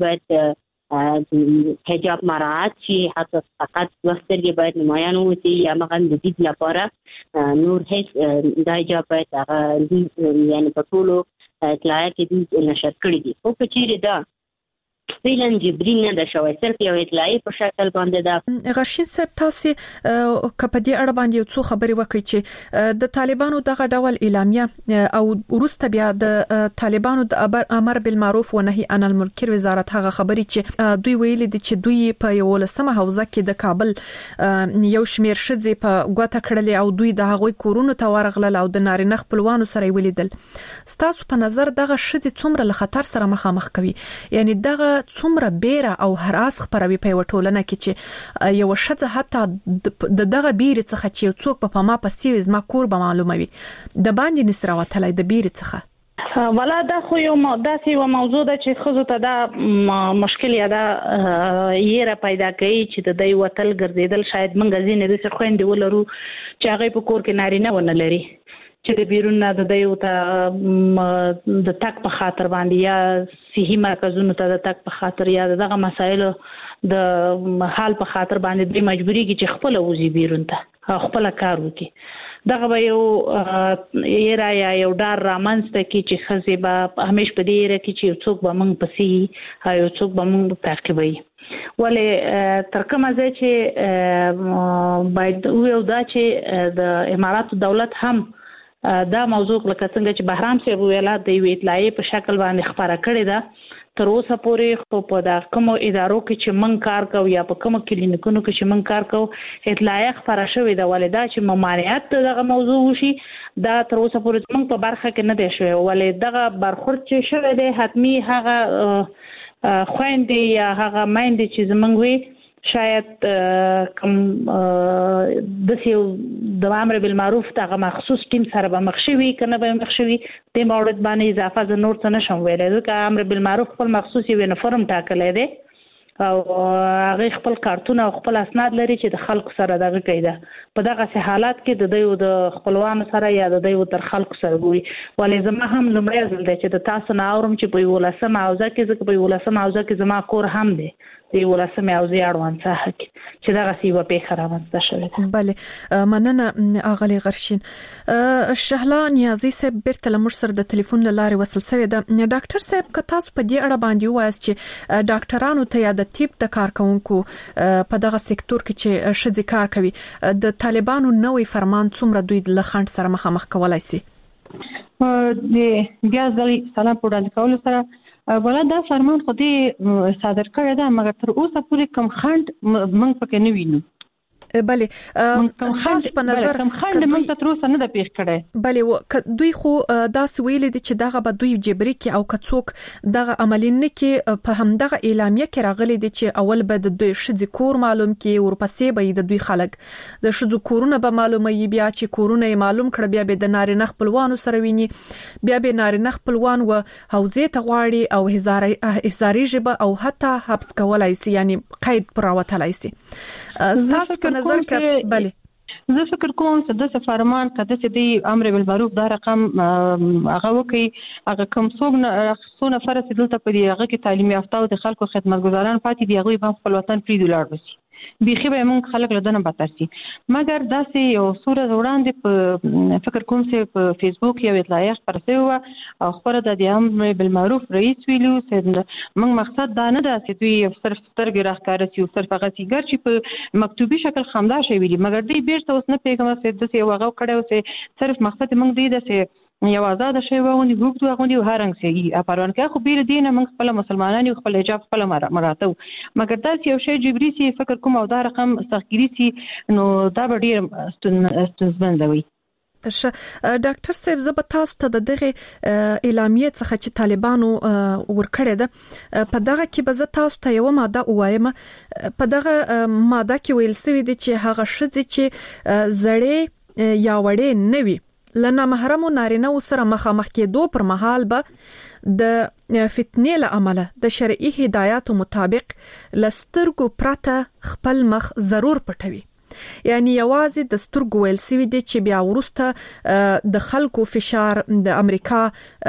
باید حجاب مراعات شي حتی فقط وسترګې باید نمایان وي یا مغان د دې لپاره نور هیڅ د حجاب باید هغه یعنی په ټولو اطلاعات کې نشر کړي دي او په چیرې ده فعلاً جبري نه د شوی صرف یو اطلاعي په شکل باندې ده غرشین صاحب تاسو کپدي اړه باندې یو څو خبري وکړي چې د طالبانو دغه ډول اعلامیه او ورسته بیا د طالبانو د امر بالمعروف و نهي عن المنکر وزارت هغه خبري چې دوی ویلي دي چې دوی په یو لسمه حوزه کې د کابل یو شمیر شذې په ګوته کړل او دوی د هغوی کورونو ته ورغلل او د نارینه خپلوانو سره ولیدل ستاسو په نظر دغه شذې څومره له خطر سره مخامخ کوي یعنی دغه څومره بیره او هراس خبروي په وټولنه کې چې یو شته حتی د دغه بیره څخه چې څوک په پما پسې زما کور به معلوموي د باندې نسراوتلای د بیره څخه ولا دا خو یو داسې یو موضوع ده چې خزو ته دا مشکل یا دا یې را پیدا کوي چې د دوی وتل ګرځیدل شاید منګ ځینې د څه خويندې ولرو چې هغه په کور کې نارینه ونه لري چې د بیرون نه د یو ته د تک په خاطر باندې یا صحي مرکزونو ته د تک په خاطر یا دغه مسایل د حال په خاطر باندې د مجبوري کې چې خپل وزي بیرون ته خپل کار وکړي دغه به یو یې را یا یو ډار رامنځته کې چې خزي به همیش په دې را کې چې څوک به موږ پسې او څوک به موږ تعقیبوي ولې تر کومه ځای چې باید یو دا چې د اماراتو دولت هم دا موضوع لکه څنګه چې بهرام صاحب ویلا د یو اطلاعي په شکل باندې خبره کړې ده تر اوسه پورې خو په دا کوم ادارو کې چې من کار کوو یا په کوم کلینیکونو کې چې من کار کوو اطلاعي خبره شوې ده ولې دا چې ممانعت دغه موضوع وشي دا تر اوسه پورې موږ په برخه کې نه دی شوی ولې دغه برخورد چې شوی دی حتمی هغه خويندې یا هغه مایندې چې زمونږ وي شاید کوم د سیو د امر بالمعروف ته مخصوص ټیم سره به مخشوي کنه به مخشوي د مورد باندې اضافه ز نور څه نشم ویلای ځکه امر بالمعروف خپل مخصوص یونیفورم ټاکلې دی او هغه خپل کارتون او خپل اسناد لري چې د خلکو سره دغه کیده په دغه حالات کې د دوی د خپلوانو سره یا د دوی تر خلکو سره ګوري ولې زما هم لمړی ځل دی چې د تاسو نه اورم چې په ولسمه اوزه کې ځکه په ولسمه اوزه کې زما کور هم دی د ولسمه او زیاړوان څخه چې دا غسی و په خرامت شوه. بله مننه اغلی غرشین. شهلا نیازی صاحب بیرته لمر سره د ټلیفون لاره وصل شوی ده. ډاکټر صاحب که تاسو په دې اړه باندې وایاست چې ډاکټرانو ته یا د طب د کارکونکو په دغه سکتور کې چې شذ کار کوي د طالبانو نوې فرمان څومره دوی له خنډ سره مخامخ کولای شي؟ د بیا ځلې سلام په وړاندې کولو سره ولا دا فرمان خو دې صادر کړی دا مګر تر اوسه پورې کوم خنډ موږ پکې نه وینو. بله تاسو په نظر کوم خنډ موږ ته تر اوسه نه د پیښ کړی. بله دوی خو دا سویل دي چې دغه به دوی جبري کې او کڅوک دغه عملی نه کې په همدغه اعلامیه کې راغلي دي چې اول به د دوی شذ کور معلوم کې ورپسې به د دوی خلک د شذ کورونه به معلومه وي بیا چې کورونه معلوم کړ بیا به د نارینه خپلوانو سره ویني بیا به نارینه خپلوان و حوزه ته غواړي او هزاري هزاري جبه او حتی حبس کولای شي یعنی قید پر راوتلای شي. تاسو په نظر کې بله زه فکر کوم چې د فرمان کده چې د امر بالمعروف دا رقم هغه وکي هغه کوم څوک نه څو نفر چې دلته په دې هغه کې تعلیم یافته او د خلکو خدمتګزاران پاتې دی هغه په خپل وطن پری دولار وسی بيخي به موږ خلک له دنه باتر سي مګر داسې یو صورت وړاندې په فکر کوم چې په فیسبوک یو اطلاعیه خبره شوی و او خبره د امر بالمعروف رئیس ویلو چې موږ مقصد دا نه ده چې دوی صرف سترګې راښکاره شي او صرف هغه سیګر چې په مکتوبي شکل خامدا شوی ویلي مګر دوی بیرته اوس نه پیغام چې د څه وغه کړو چې صرف مقصد موږ دی د چې یو آزاد شوی وونی ګوګ دوه غونډي هرنګ سي اپرون کې خو بیر دینه موږ خپل مسلمانانو خپل حجاب خپل مراتو مګر دا یو شی جبري سي فکر کوم او دا رقم سختګری سي نو دا ډیر ستونزمندوي. ډاکټر صاحب زه به تاسو ته د دغه اعلامیه څخه چې طالبانو ورکړی ده په دغه کې به زه تاسو ته یو ماده وایم په دغه ماده کې ویل شوی دی چې هغه شذ چې زړې یا وړې نوي لنا محرم نارینه سره مخامخ کېدو پر مهال به د فتنې له امله د شرعي هدایاتو مطابق لسترګو پرته خپل مخ ضرور پټوي یعنی یوازې د سترګو ویل سوي دي چې بیا ورسته د خلکو فشار د امریکا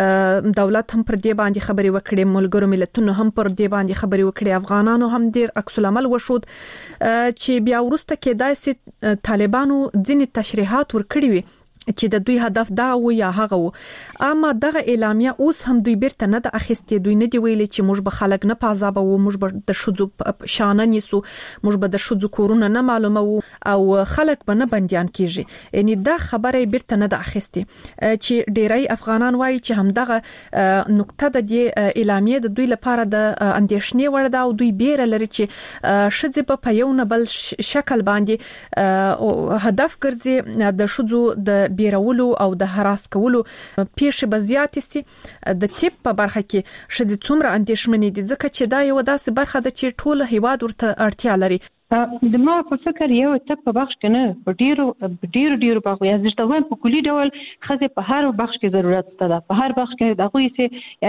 دولت هم پر دې باندې خبري وکړي ملګرو ملتونو هم پر دې باندې خبري وکړي افغانانو هم ډیر عکس العمل وشود چې بیا ورسته کېدای سي طالبانو ځینې تشریحات ورکړي وي چې د دوی هدف دا و یا هغه و اما دغه اعلامیه اوس هم دوی بیرته نه د اخیستې دوی نه دی ویلي چې موږ به خلک نه پازابه و موږ به د شذو شانه نیسو موږ به د شذو کورونه نه معلومه و او خلک به نه بنديان کیږي یعنی دا خبره بیرته نه د اخیستې چې ډیری افغانان وایي چې هم دغه نقطه د اعلامیه د دوی لپاره د اندیشنې وړ ده او دوی بیره لري چې شذ په یو نه بل شکل باندې هدف ګرځي د شذو د بیرولو او د هراس کولو پیښې بزیاتې سي د ټیپ په برخه کې شذ څومره اندیشمنې دي ځکه چې دا یو داسې برخه ده چې ټول هیواد ورته اړتیا لري. د ما په فکر یو ټپ په بخش کې نه په ډیرو ډیرو ډیرو په خو یې ځته په کلی ډول خزه په هر بخش کې ضرورت ده په هر بخش کې دغه یې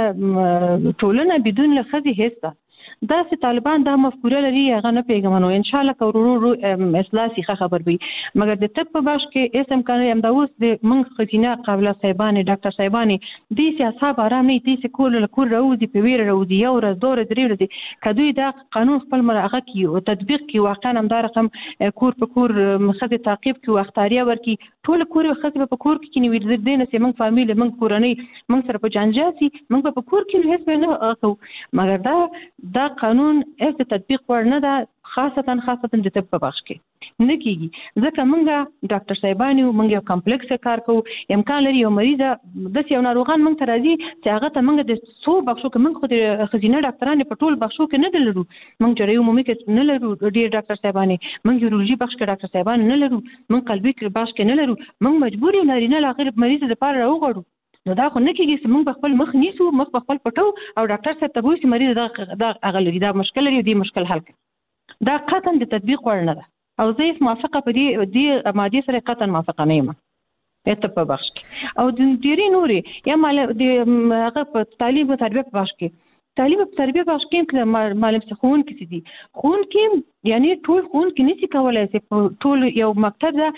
یعنی ټولنه بدون له خزه هیڅ دا چې طالبان دا مفکوره لري هغه نه پیغامونو ان شاء الله کورورو اصلاح سیخه خبر وي مګر د طب په باش کې اسم کار یم دا اوس د منځ خزینه قابله صاحبانه ډاکټر صاحبانه د سیاست آرام نه دي چې کول له کور راوځي په ویره راوځي یو ورځ دوه درې ورځې کدوې دا قانون خپل مرغه کی او تطبیق کی واقعا هم دا رقم کور په کور مخه تعقیب کی او اختیاري ورکی ټول کور خزه په کور کې نیول زر دینه چې موږ فامیل موږ کورنۍ موږ سره په جنجاسي موږ په کور کې هیڅ نه کوو مګر دا دا قانون اس تطبیق ورنه ده خاصتا خاصتا د طب په بخش کې نه کیږي ځکه موږ ډاکټر صاحبانو موږ یو کمپلیکس کار کوو امکان لري یو مریض د یو ناروغان موږ ته راځي چې هغه ته موږ د څو بخشو کې موږ خو د خزینه ډاکټرانو په ټول بخشو کې نه لرو موږ جری عمومي کې نه لرو ډیر ډاکټر صاحبانو موږ یورولوژي بخش کې ډاکټر صاحبانو نه لرو موږ قلبي بخش کې نه لرو موږ مجبور یو نارینه لاغر مریض لپاره راوغړو نو دا خو نه کېږي چې موږ خپل مخ نیسو مخ خپل پټو او ډاکټر صاحب ته وایي چې مریض دا دا اغلري دا مشکل لري دی مشکل حل کړي دا قطعا د تطبیق وړ نه ده او زه موافقه په دې دې ماده سره قطعا موافقه نه یم ته په بخش او د ډیری نوري یا مال د هغه په تعلیم او تربیه په بخش کې تعلیم او تربیه په بخش کې معلم څه خون کې دي خون کې یعنی ټول ښوونکي نشي کولای چې ټول یو مکتب ده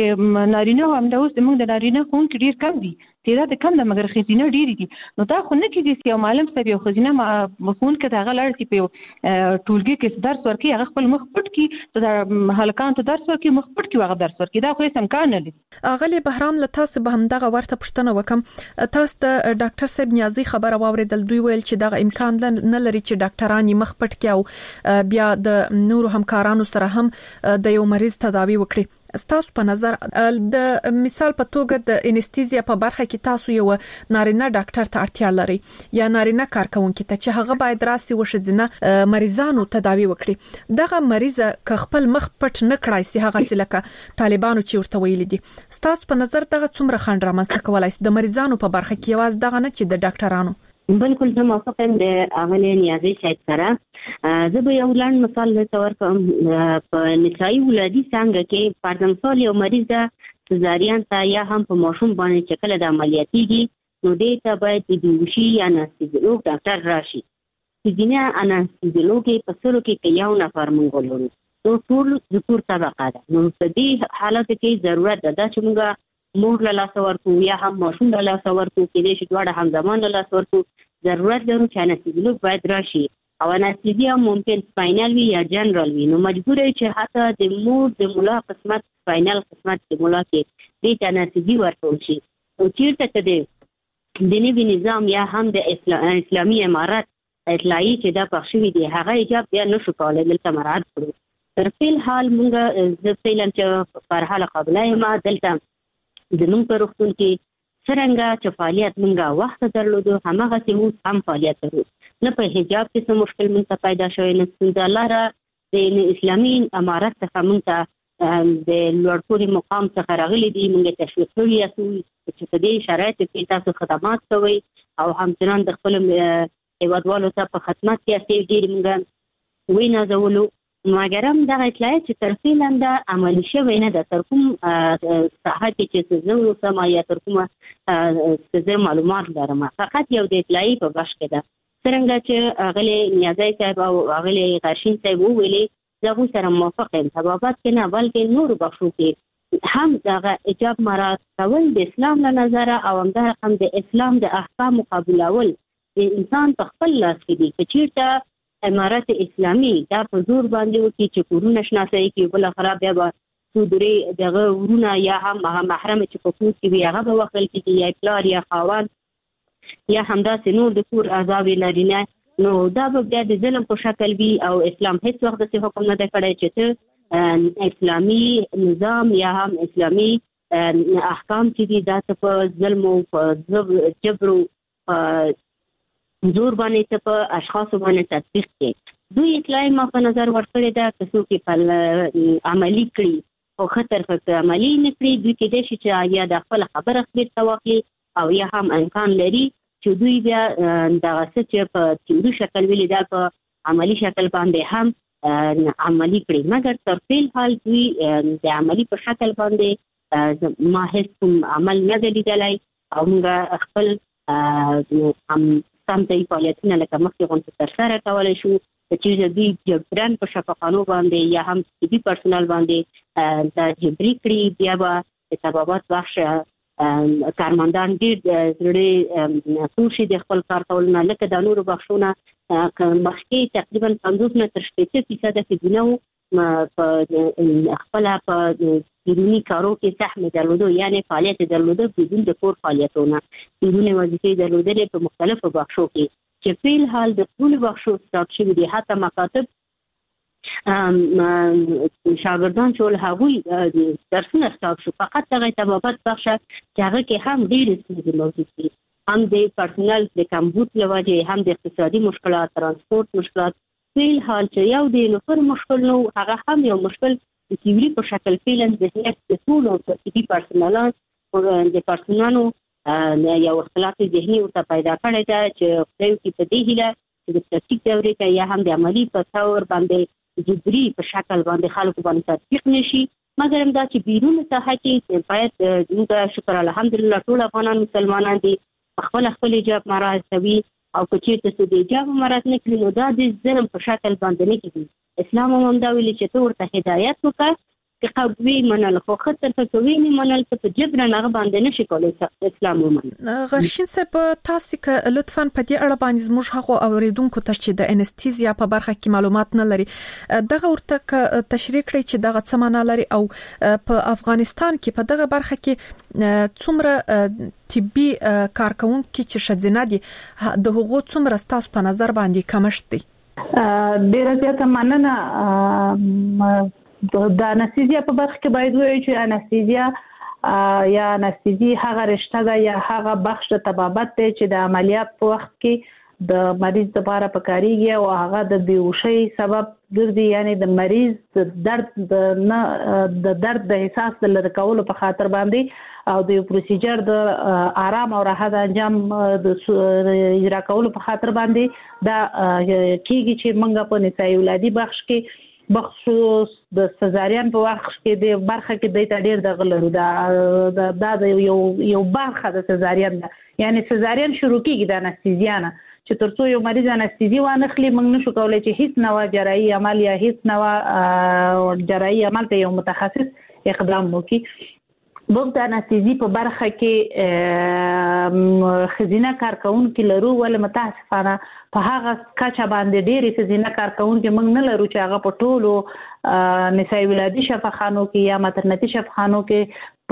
د نارینه هم د اوس زموږ د نارینه ښوونکي ډېر کم دي، تعداد کم ده مګر ښځینه ډېرې دي. نو دا خو نه کېږي چې یو معلم صاحب یو ښځینه ښوونکی ته هغه لاړ شي په یو ټولګي کې درس ورکړي، هغه خپل مخ پټ کړي، د هلکانو ته درس ورکړي، مخ پټ کړي، هغه درس ورکړي. دا خو هېڅ امکان نه لري. اغلې بهرام له تاسو به همدغه ورته پوښتنه وکم. تاسو د ډاکټر صاحب نیازي خبره واوریدل، دوی ویل چې دغه امکان نه لري چې ډاکټران مخ پټ کړي او بیا د نورو همکارانو سره هم د یو مریض تداوی وکړي. ستاسو په نظر د مثال په توګه د انستیزیا په برخه کې تاسو یو نارینه ډاکټر ته اړتیا لري یا نارینه کارکونکو ته چې هغه باید راسي وشځنه مریضانو تداوی وکړي. دغه مریض ک خپل مخ پټ نه کړای سي هغه سلکه طالبانو چې ورته ویل دي. ستاسو په نظر دغه څومره خنډ رامنځته کولای سي د مریضانو په برخه کې یواز دغه نه چې د ډاکټرانو؟ بالکل زه موافق یم د اغلې نیازي صاحب سره. زه به یو لاند مثال درته ورکړم. په نسایي ولادي څانګه کې فرض مثال یو مریض ده سزارین ته یا هم په ماشوم باندې چې کله د عملیاتېږي نو دې ته باید د بیهوشي یا انستیزیولوژ ډاکټر راشي. ځینې انستیزیولوژ په سلو کې یو نفر موږ ولرو، نو ټول ذکور طبقه ده. نو په دې حالت کې ضرورت ده چې موږ مور له لاس ورکو یا هم ماشوم له لاس ورکو، کېدای شي دواړه همزمان له لاس ورکو. ضرورت لرو چې انستیزیولوژ باید راشي او انستیزیا ممکن سپاینل وي یا جنرال وي. نو مجبور یې چې حتی د مور د مولا قسمت سپاینل قسمت د مولا کې دې ته انستیزي ورکول شي. او چیرته چې د نوي نظام یا هم د اسلامي امارت اطلاعي چې دا پخ شوي دي هغه ایجاب بیا نشو کولی دلته مراعات کړو. تر فیل حال مونږ زه فعلا چې فرحاله قابله یم دلته زموږ په روغتون کې څرنګه چې فعالیت مونږه وخت درلودو هماغسې اوس هم فعالیت لرو. نه په حجاب کې څه مشکل مونږ ته پیدا شوی، نه ستونزه لاره د اسلامي امارت څخه مونږ ته د لوړ پوړي مقام څخه راغلي دي. مونږ تشویق کړي یاستو چې په دې شرایطو کې تاسو خدمات کوئ او همچنان د خپلو هېوادوالو ته په خدمت کې یاستئ. ډېرې مونږ ونازولو مګر هم دغه اطلاعات چې تر فعلا د عملي شوی نه ده. تر کوم ساحه کې چې زه اوسم یا تر کومه چې زه معلومات لرم فقط یو د اطلاعي په بخش کې ده. څرنګه چې اغلې نیازی صاحب او اغلې غرشین صاحب وویلې زه هغوی سره موافق یم. تبابت کې نه بلکې نورو بخشو کې هم دغه ایجاب مراعات کول د اسلام له نظره او همدا رقم د اسلام د احکامو قبولول د انسان په خپل لاس کې دي. که چیرته امارت اسلامي دا په زور باندې وکړي چې کورونه شناسایي کړي، بالاخره بیا به څو درې دغه ورونه یا هم هغه محرم چې په کور کې وي هغه به وکړل کېږي یا پلار یا خاوند یا همداسې نور د کور اعضا وي نارینه، نو دا به بیا د ظلم په شکل وي. او اسلام هیڅ وخت داسې حکم نه دی کړی چې ته اسلامي نظام یا هم اسلامي احکام چې دي دا ته په ظلم او په جبر زور باندې ته په اشخاصو باندې تطبیق کړي. دوی اطلاعي ما په نظر ورکړې ده که څوک یې عملي کړي او ښه طرفه عملي نه کړي دوی کېدای شي چې یا د خپله خبره بیرته واخلي او یا هم امکان لري چې دوی بیا دغه څه چې په تیوري شکل ویلي دا په عملي شکل باندې هم عملي کړي. مګر تر فعل حال دوی د عملي په شکل باندې ما هیڅ کوم عمل نه دی لیدلی او موږ خپل هم سمتې فعالیتونه لکه مخکې غونډې ترسره کولی شو. چې دوی جبران په شفاخانو باندې یا هم طبي پرسونل باندې دا جبري کړي بیا به د طبابت بخش کارمندان ډېر زړه سور شي د خپل کار کولو نه، لکه د نورو بخشونه مخکې تقریبا پنځوس نه تر شپېته فیصده ښځینه وو په خپله په بیروني کارو کې سهم درلوده، یعنې فعالیت درلوده بدون د کور فعالیتونه، بیروني وظیفې درلودلې په مختلفو بخشو کې چې فعل حال د ټولو بخشو سټاپ شوي دي. حتی مکاتب شاګردان چې ول هغوی درسونه سټاپ شو، فقط دغه طبابت بخشه چې هغه کې هم ډېرې ستونزې موجود دي، هم د پرسونل د کمبود له وجې، هم د اقتصادي مشکلات، ترانسپورت مشکلات. فعل حال چې یو د نفر مشکل نو هغه هم یو مشکل د تیوري په شکل فعلا ذهنیت د ټولو طبي پرسونلان د پرسونلانو یو اختلاف ذهني ورته پیدا کړی ده چې خدای وکړي په دې هیله چې د پراکتیک دورې ته یا هم د عملي په طور باندې جبري په شکل باندې خلکو باندې تطبیق نشي. مګر همدا چې بیرون ساحه کې باید موږ شکر الحمدلله ټول افغانان مسلمانان دي خپل خپل حجاب مراعات کوي او که چېرته څه د حجاب مراعات نه کړي نو دا د ظلم په شکل باندې نه کېږي، اسلام هم دا ویلي چې ته ورته هدایت وکړه چې قوي منل خو خطر ته کوي نه منل ته جبران هغه باندې نشي کولای اسلام ومني. غرشین صاحب تاسو که لطفاً په دې اړه باندې زموږ هغه اوریدونکو ته چې د انستیزیا په برخه کې معلومات نه لري دغه ورته تشریح کړئ چې دغه څه معنی لري او په افغانستان کې په دغه برخه کې څومره طبي کارکونکو چې شذینه دي د هغو څومره تاسو په نظر باندې کمشت دي؟ ډیره زیاته مننه. د انستیزیا په برخه کې باید وایو چې انستیزیا یا انستیزي هغه رشته ده یا هغه بخش د طبابت دی چې د عملیات په وخت کې د مریض لپاره پکاريږي او هغه د بیهوشۍ سبب ګرځي، یعنی د مریض د درد د نه د درد د احساس د لری کولو په خاطر باندې او د پروسیجر د آرام او راحت انجام د اجرا کولو په خاطر باندې دا کیږي چې منګه په نسایي ولادي بخش کې بخصوص د سزارین په وخت کې د برخه کې د ډېر د غلرو دا د یو یو برخه د سزارین ده، یعنی سزارین شروع کیږي د انستیزیا نه چې ترڅو یو مریض انستیزي وانخلي موږ نشو کولای چې هیڅ نوع جراحي عمل یا هیڅ نوع جراحي عمل ته یو متخصص اقدام وکړي. موږ د انستیزي په برخه کې خزینه کارکونکو لرو ول متاسفانه په هغه کچا باندې ډېری خزینه کارکونکو موږ نه لرو چې هغه په ټولو نسایي ولادي شفاخانو کې یا ماترنتي شفاخانو کې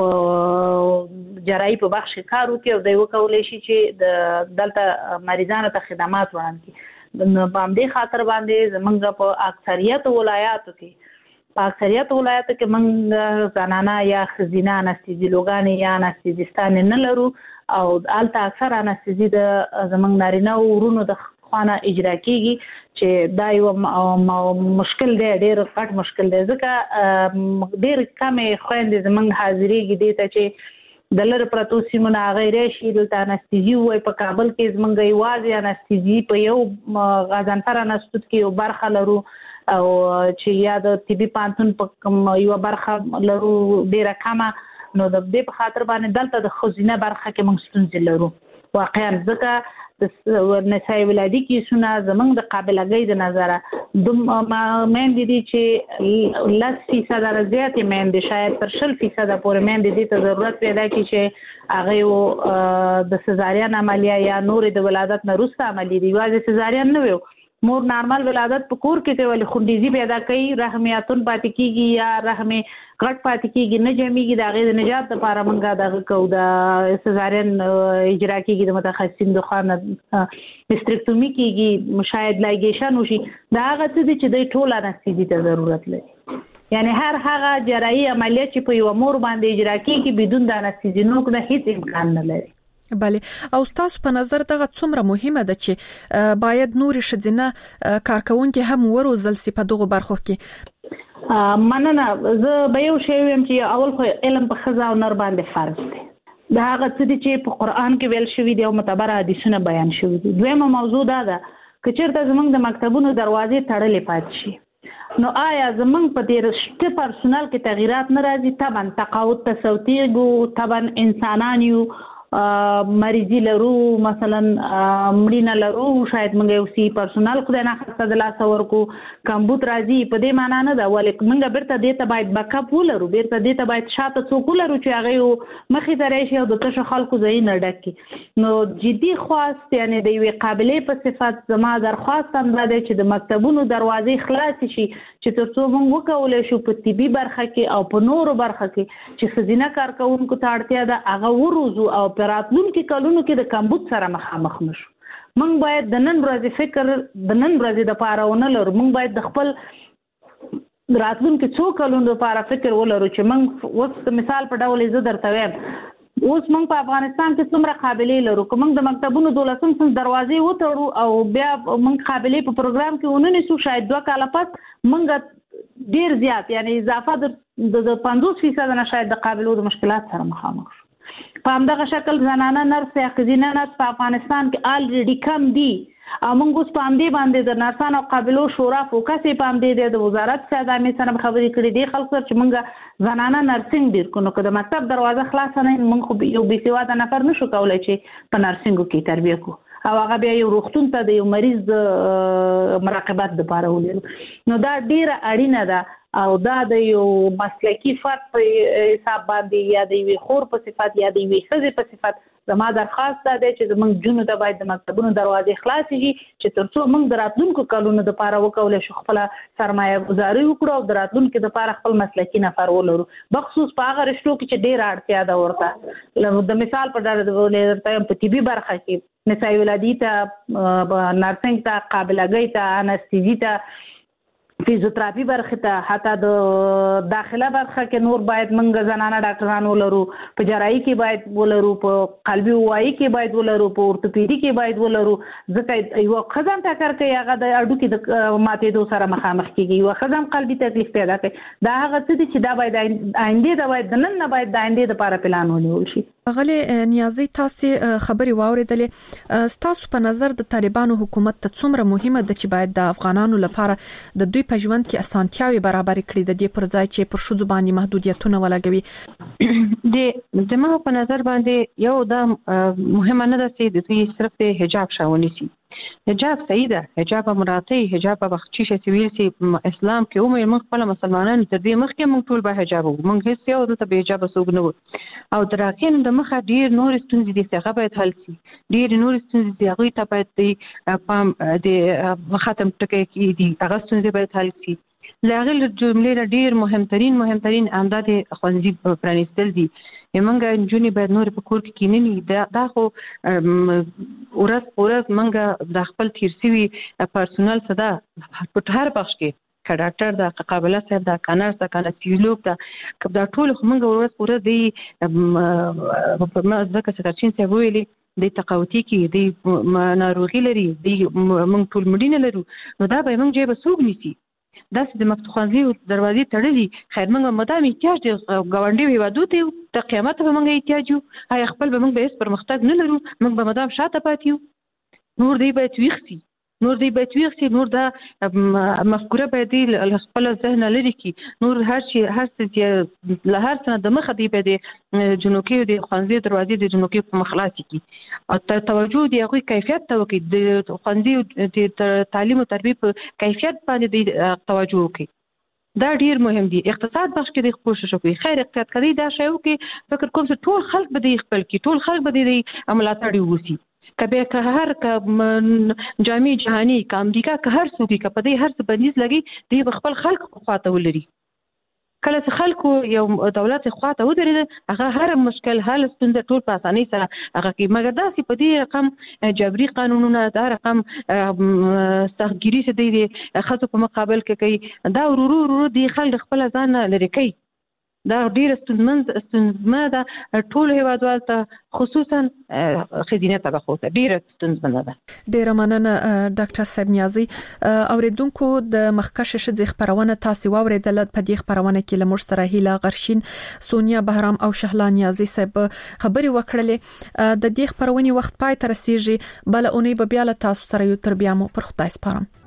په جراحي په بخش کار وکړي او دوی وکولای شي چې د دلته مریضانو ته خدمات وړاندې نو په همدې خاطر باندې زمونږ په اکثریت ولایاتو کې په اکثریت ولایاتو کې موږ زنانه یا خزینه انستیزیولوګان یا انستیزیستان نه لرو او البته اکثر انستیزي د زمونږ نارینه او ورونو د خانه اجرا کیږي چې دا یو مشکل دی، ډېر غټ مشکل دی ځکه ډېر کمې خويندې زمونږ حاضرېږي دي ته چې د لر پرتو سیمونه غیر شي د انستیزي وای په کابل کې زمونږ یوازې انستیزي په یو غزنفر انستیزي کې یو برخه لرو او چې یا د طبي پانتون په یو برخه لرو ډیره کمه نو د دې په خاطر باندې دلته د خزینه برخه کې موږ ستونزې لرو واقعا ځکه د نسایي ولادي کیسونه زمونږ د قابلیت د نظره د مېندې دي چې لس فیصد زیاتې مېندې شاید تر شل فیصد پورې مېندې دي ته ضرورت پیدا کی چې هغه د سزارین عملیه یا نور د ولادت نه وروسته عملیه دی واځي سزارین نه وي مور نارمل ولادت په کور کې ته ولې خونډيزي پیدا کوي رحمیاتون پاتې کیږي یا رحم غټ پاتې کیږي نه جمعيږي د غیر نجات لپاره مونږه دغه کو د سزارین اجرا کیږي د متخصصین د خانه هستریکټومي کیږي شاید لایګیشن وشي دا هغه څه چې د ټول انستیزي ته ضرورت لري، یعنی هر هغه جراحي عملیات چې په یو مور باندې اجرا کیږي بدون د انستیزي نو نه هیڅ امکان نه لري. بله او تاسو په نظر دغه څومره مهمه ده چې باید نور شذینه کارکونکو هم وروزل سي په دغه برخو کې؟ مننه. زه به یو شی ویم چې اول خو علم په خزا او نر باندې فرض دی، دا هغه څه چې په قران کې ویل شوی دی او معتبر حدیثونه بیان شوی دي. دویمه موضوع دا ده چې چیرته زمونږ د مکتبونو دروازې تړلې پات شي نو آیا زمونږ په دې رشته پرسونل کې تغیرات نه راځي؟ طبعا تقاعد تصوتیږي، طبعا انسانان یو مریضی لرو مثلا مړینه لرو شاید موږ یو سی پرسونل خو نه خاصه د لاس ورکو کمبوت راځي په دې معنی نه دا ولیک موږ بیرته دې ته باید بکاپ ولرو بیرته دې ته باید شاته څوک ولرو چې هغه مخې ته راشي او د تاسو خلکو ځای نه ډکې نو جدي خواست یعنی د یو قابلیت په صفات زما درخواست هم ده چې د مکتبونو دروازې خلاص شي چې ترڅو موږ وکولای شو په طبي برخه کې او په نورو برخه کې چې خزینه کارکونکو ته اړتیا ده هغه وروزو او راتلونکي کلونو کې د کمبود سره مخامخ نشو. موږ باید د نن ورځې فکر د نن ورځې د پاره ونه لرو، موږ باید د خپل راتلونکي څو کلونو لپاره فکر ولرو چې موږ اوس مثال په ډول زه درته وایم اوس موږ په افغانستان کې څومره قابلیت لرو که موږ د مکتبونو دولسم صنف دروازې وتړو او بیا موږ قابلیت په پروګرام کې ونه نیسو شاید دوه کاله پس موږ ډیر زیات یعنی اضافه د پنځوس فیصد نه شاید د قابلیت مشکلات سره مخامخ شو. په همدغه شکل زنانه نرس یا خزینه نرس په افغانستان کې الریډي کم دي او موږ اوس په همدې باندې د نرسانو قابلو شورا فوکس په همدې د وزارت خدمات سره خبرې کړې دي خلکو چې موږ زنانه نرسنګ ډیر کو نو که د مکتب دروازه خلاص نه موږ خو یو بي سواده نفر نشو کولای چې په نرسنګو کې تربیه کو او هغه بیا یو روغتون ته د یو مریض د مراقبت لپاره ولېږو نو دا ډیره اړینه ده او دا د یو مسلکی فرد په حساب باندې یا د یوې خور په صفت یا د یوې ښځې په صفت زما درخواست ده چې زموږ جنو ته باید د مکتبونو دروازې خلاصې شي چې ترڅو موږ د راتلونکو کلونو لپاره وکولی شو خپله سرمایه ګزاري وکړو او د راتلونکو لپاره خپل مسلکي نفر ولرو بخصوص په هغه رشتو کې چې ډېره اړتیا ده ورته د مثال په ډول درته په طبي برخه کې نسایي ولادي ته نرسنګ ته قابلګۍ ته انستیزي ته فیزیوتراپي برخه ته حتی د داخله برخه کې نور باید منګ زنانه ډاکټران ولرو په جراحي کې باید ولرو په قلبي وایي کې باید ولرو په اورتوپیدي کې باید ولرو ځکه یو خزم ټکر کوي هغه د اډو کې د ماتېدو سره مخامخ کیږي یو خزم قلبي تکلیف پیدا کوي دا هغه څه دي چې دا باید آینده دا باید د نن نه باید د آینده لپاره پلان ونیول شي. غلې نیازي تاسو خبري واوریدلې ستاسو په نظر د طالبانو حکومت ته څومره مهمه ده چې باید د افغانانو لپاره د دوی په ژوند کې اسانتیاوي برابر کړي د دې پر ځای چې پر شذ باندې محدودیتونه ولګوي د دماغ په نظر باندې یو دا مهمه نه ده چې د دوی صرف د حجاب شاوني سي حجاب صحیح ده حجاب مراعاتي حجاب بخچی شي سویل سي اسلام کې عمر موږ خپل مسلمانان تر دې مخکې موږ ټول به حجاب موږ هیڅ یو د به حجاب سوګ نه او تراکین د مخه ډیر نور ستونزې دي چې هغه باید حل شي ډیر نور ستونزې دي هغه ته باید د پام د ختم ټکی کې دي هغه ستونزې باید حل شي لاغل جملې ډیر مهمترین مهمترین امداد خوندي پرانیستل دي یمنګ جونی باید نور په کور کې کیننی دا, دا خو ورځ ورځ منګه د خپل تیرسوي پرسونل صدا په هر بخش کې ک ډاکټر دا قابله صاحب دا کانر دا کانسیولوګ دا کب دا ټول منګه ورځ ورځ دی په ځکه چې ترچین څه ویلي د تقاوتي کې د ناروغي لري د موږ ټول مډینه لرو نو دا به موږ جيب سوق نيسي دا چې د مفتوحانزي دروازې تړلي خیر موږ مدام احتیاج دی غونډي ویوادو ته د قیامت به موږ احتیاج یو هي خپل به موږ به هیڅ پرمختګ نه لرو موږ به مدام شاته پاتیو نور دی به تويخسي نور دی به تويخسي نور دا مفکوره به دی خپل ذهن لري کی نور هر شي هر څه له هر څه د مخ دی به دی جنوکي د خوانزي دروازې د جنوکي په مخلاصي کی او توجه دی هغه کیفیت ته وکي د خوانزي د تعلیم او تربیه په کیفیت باندې دی توجه وکي دا ډیر مهم دي اقتصاد بخش کې د کوشش وکړي خیر اقتصاد کوي دا شی وکي فکر کوم چې ټول خلک به دی خپل کی ټول خلک به دی عملاتړي وسی کبه که هر ک جامع جهاني ک امریکا که هر څوک ک په دې هر څه بندیز لګي دی خپل خلک خواته ولري کله چې خلکو یو دولت خواته ودرېد هغه هر مشکل حل ستونزه ټول په اسانۍ سره هغه کې مګر داسې په دې رقم جبري قانونونه دا رقم سختګيري څه دی خاصو په مقابل کې کوي دا ورو ورو دی خلک خپل ځان لري کوي دا ډیر ستونزمن ستونزمه ده ټول هیوادوال ته خصوصا خدینه طبقو ته ډیر ستونزمن ده ډیر مننه ډاکټر صاحب نیازي اوریدونکو د مخکش شذ خبرونه تاسو اوریدل په دې خبرونه کې لمر سره هیله غرشین سونیا بهرام او شهلا نیازي صاحب خبري وکړلې د دې خبرونه وخت پای تر رسیږي بل اونۍ به بیا له تاسو سره یو تر بیا مو پر خدای سپارم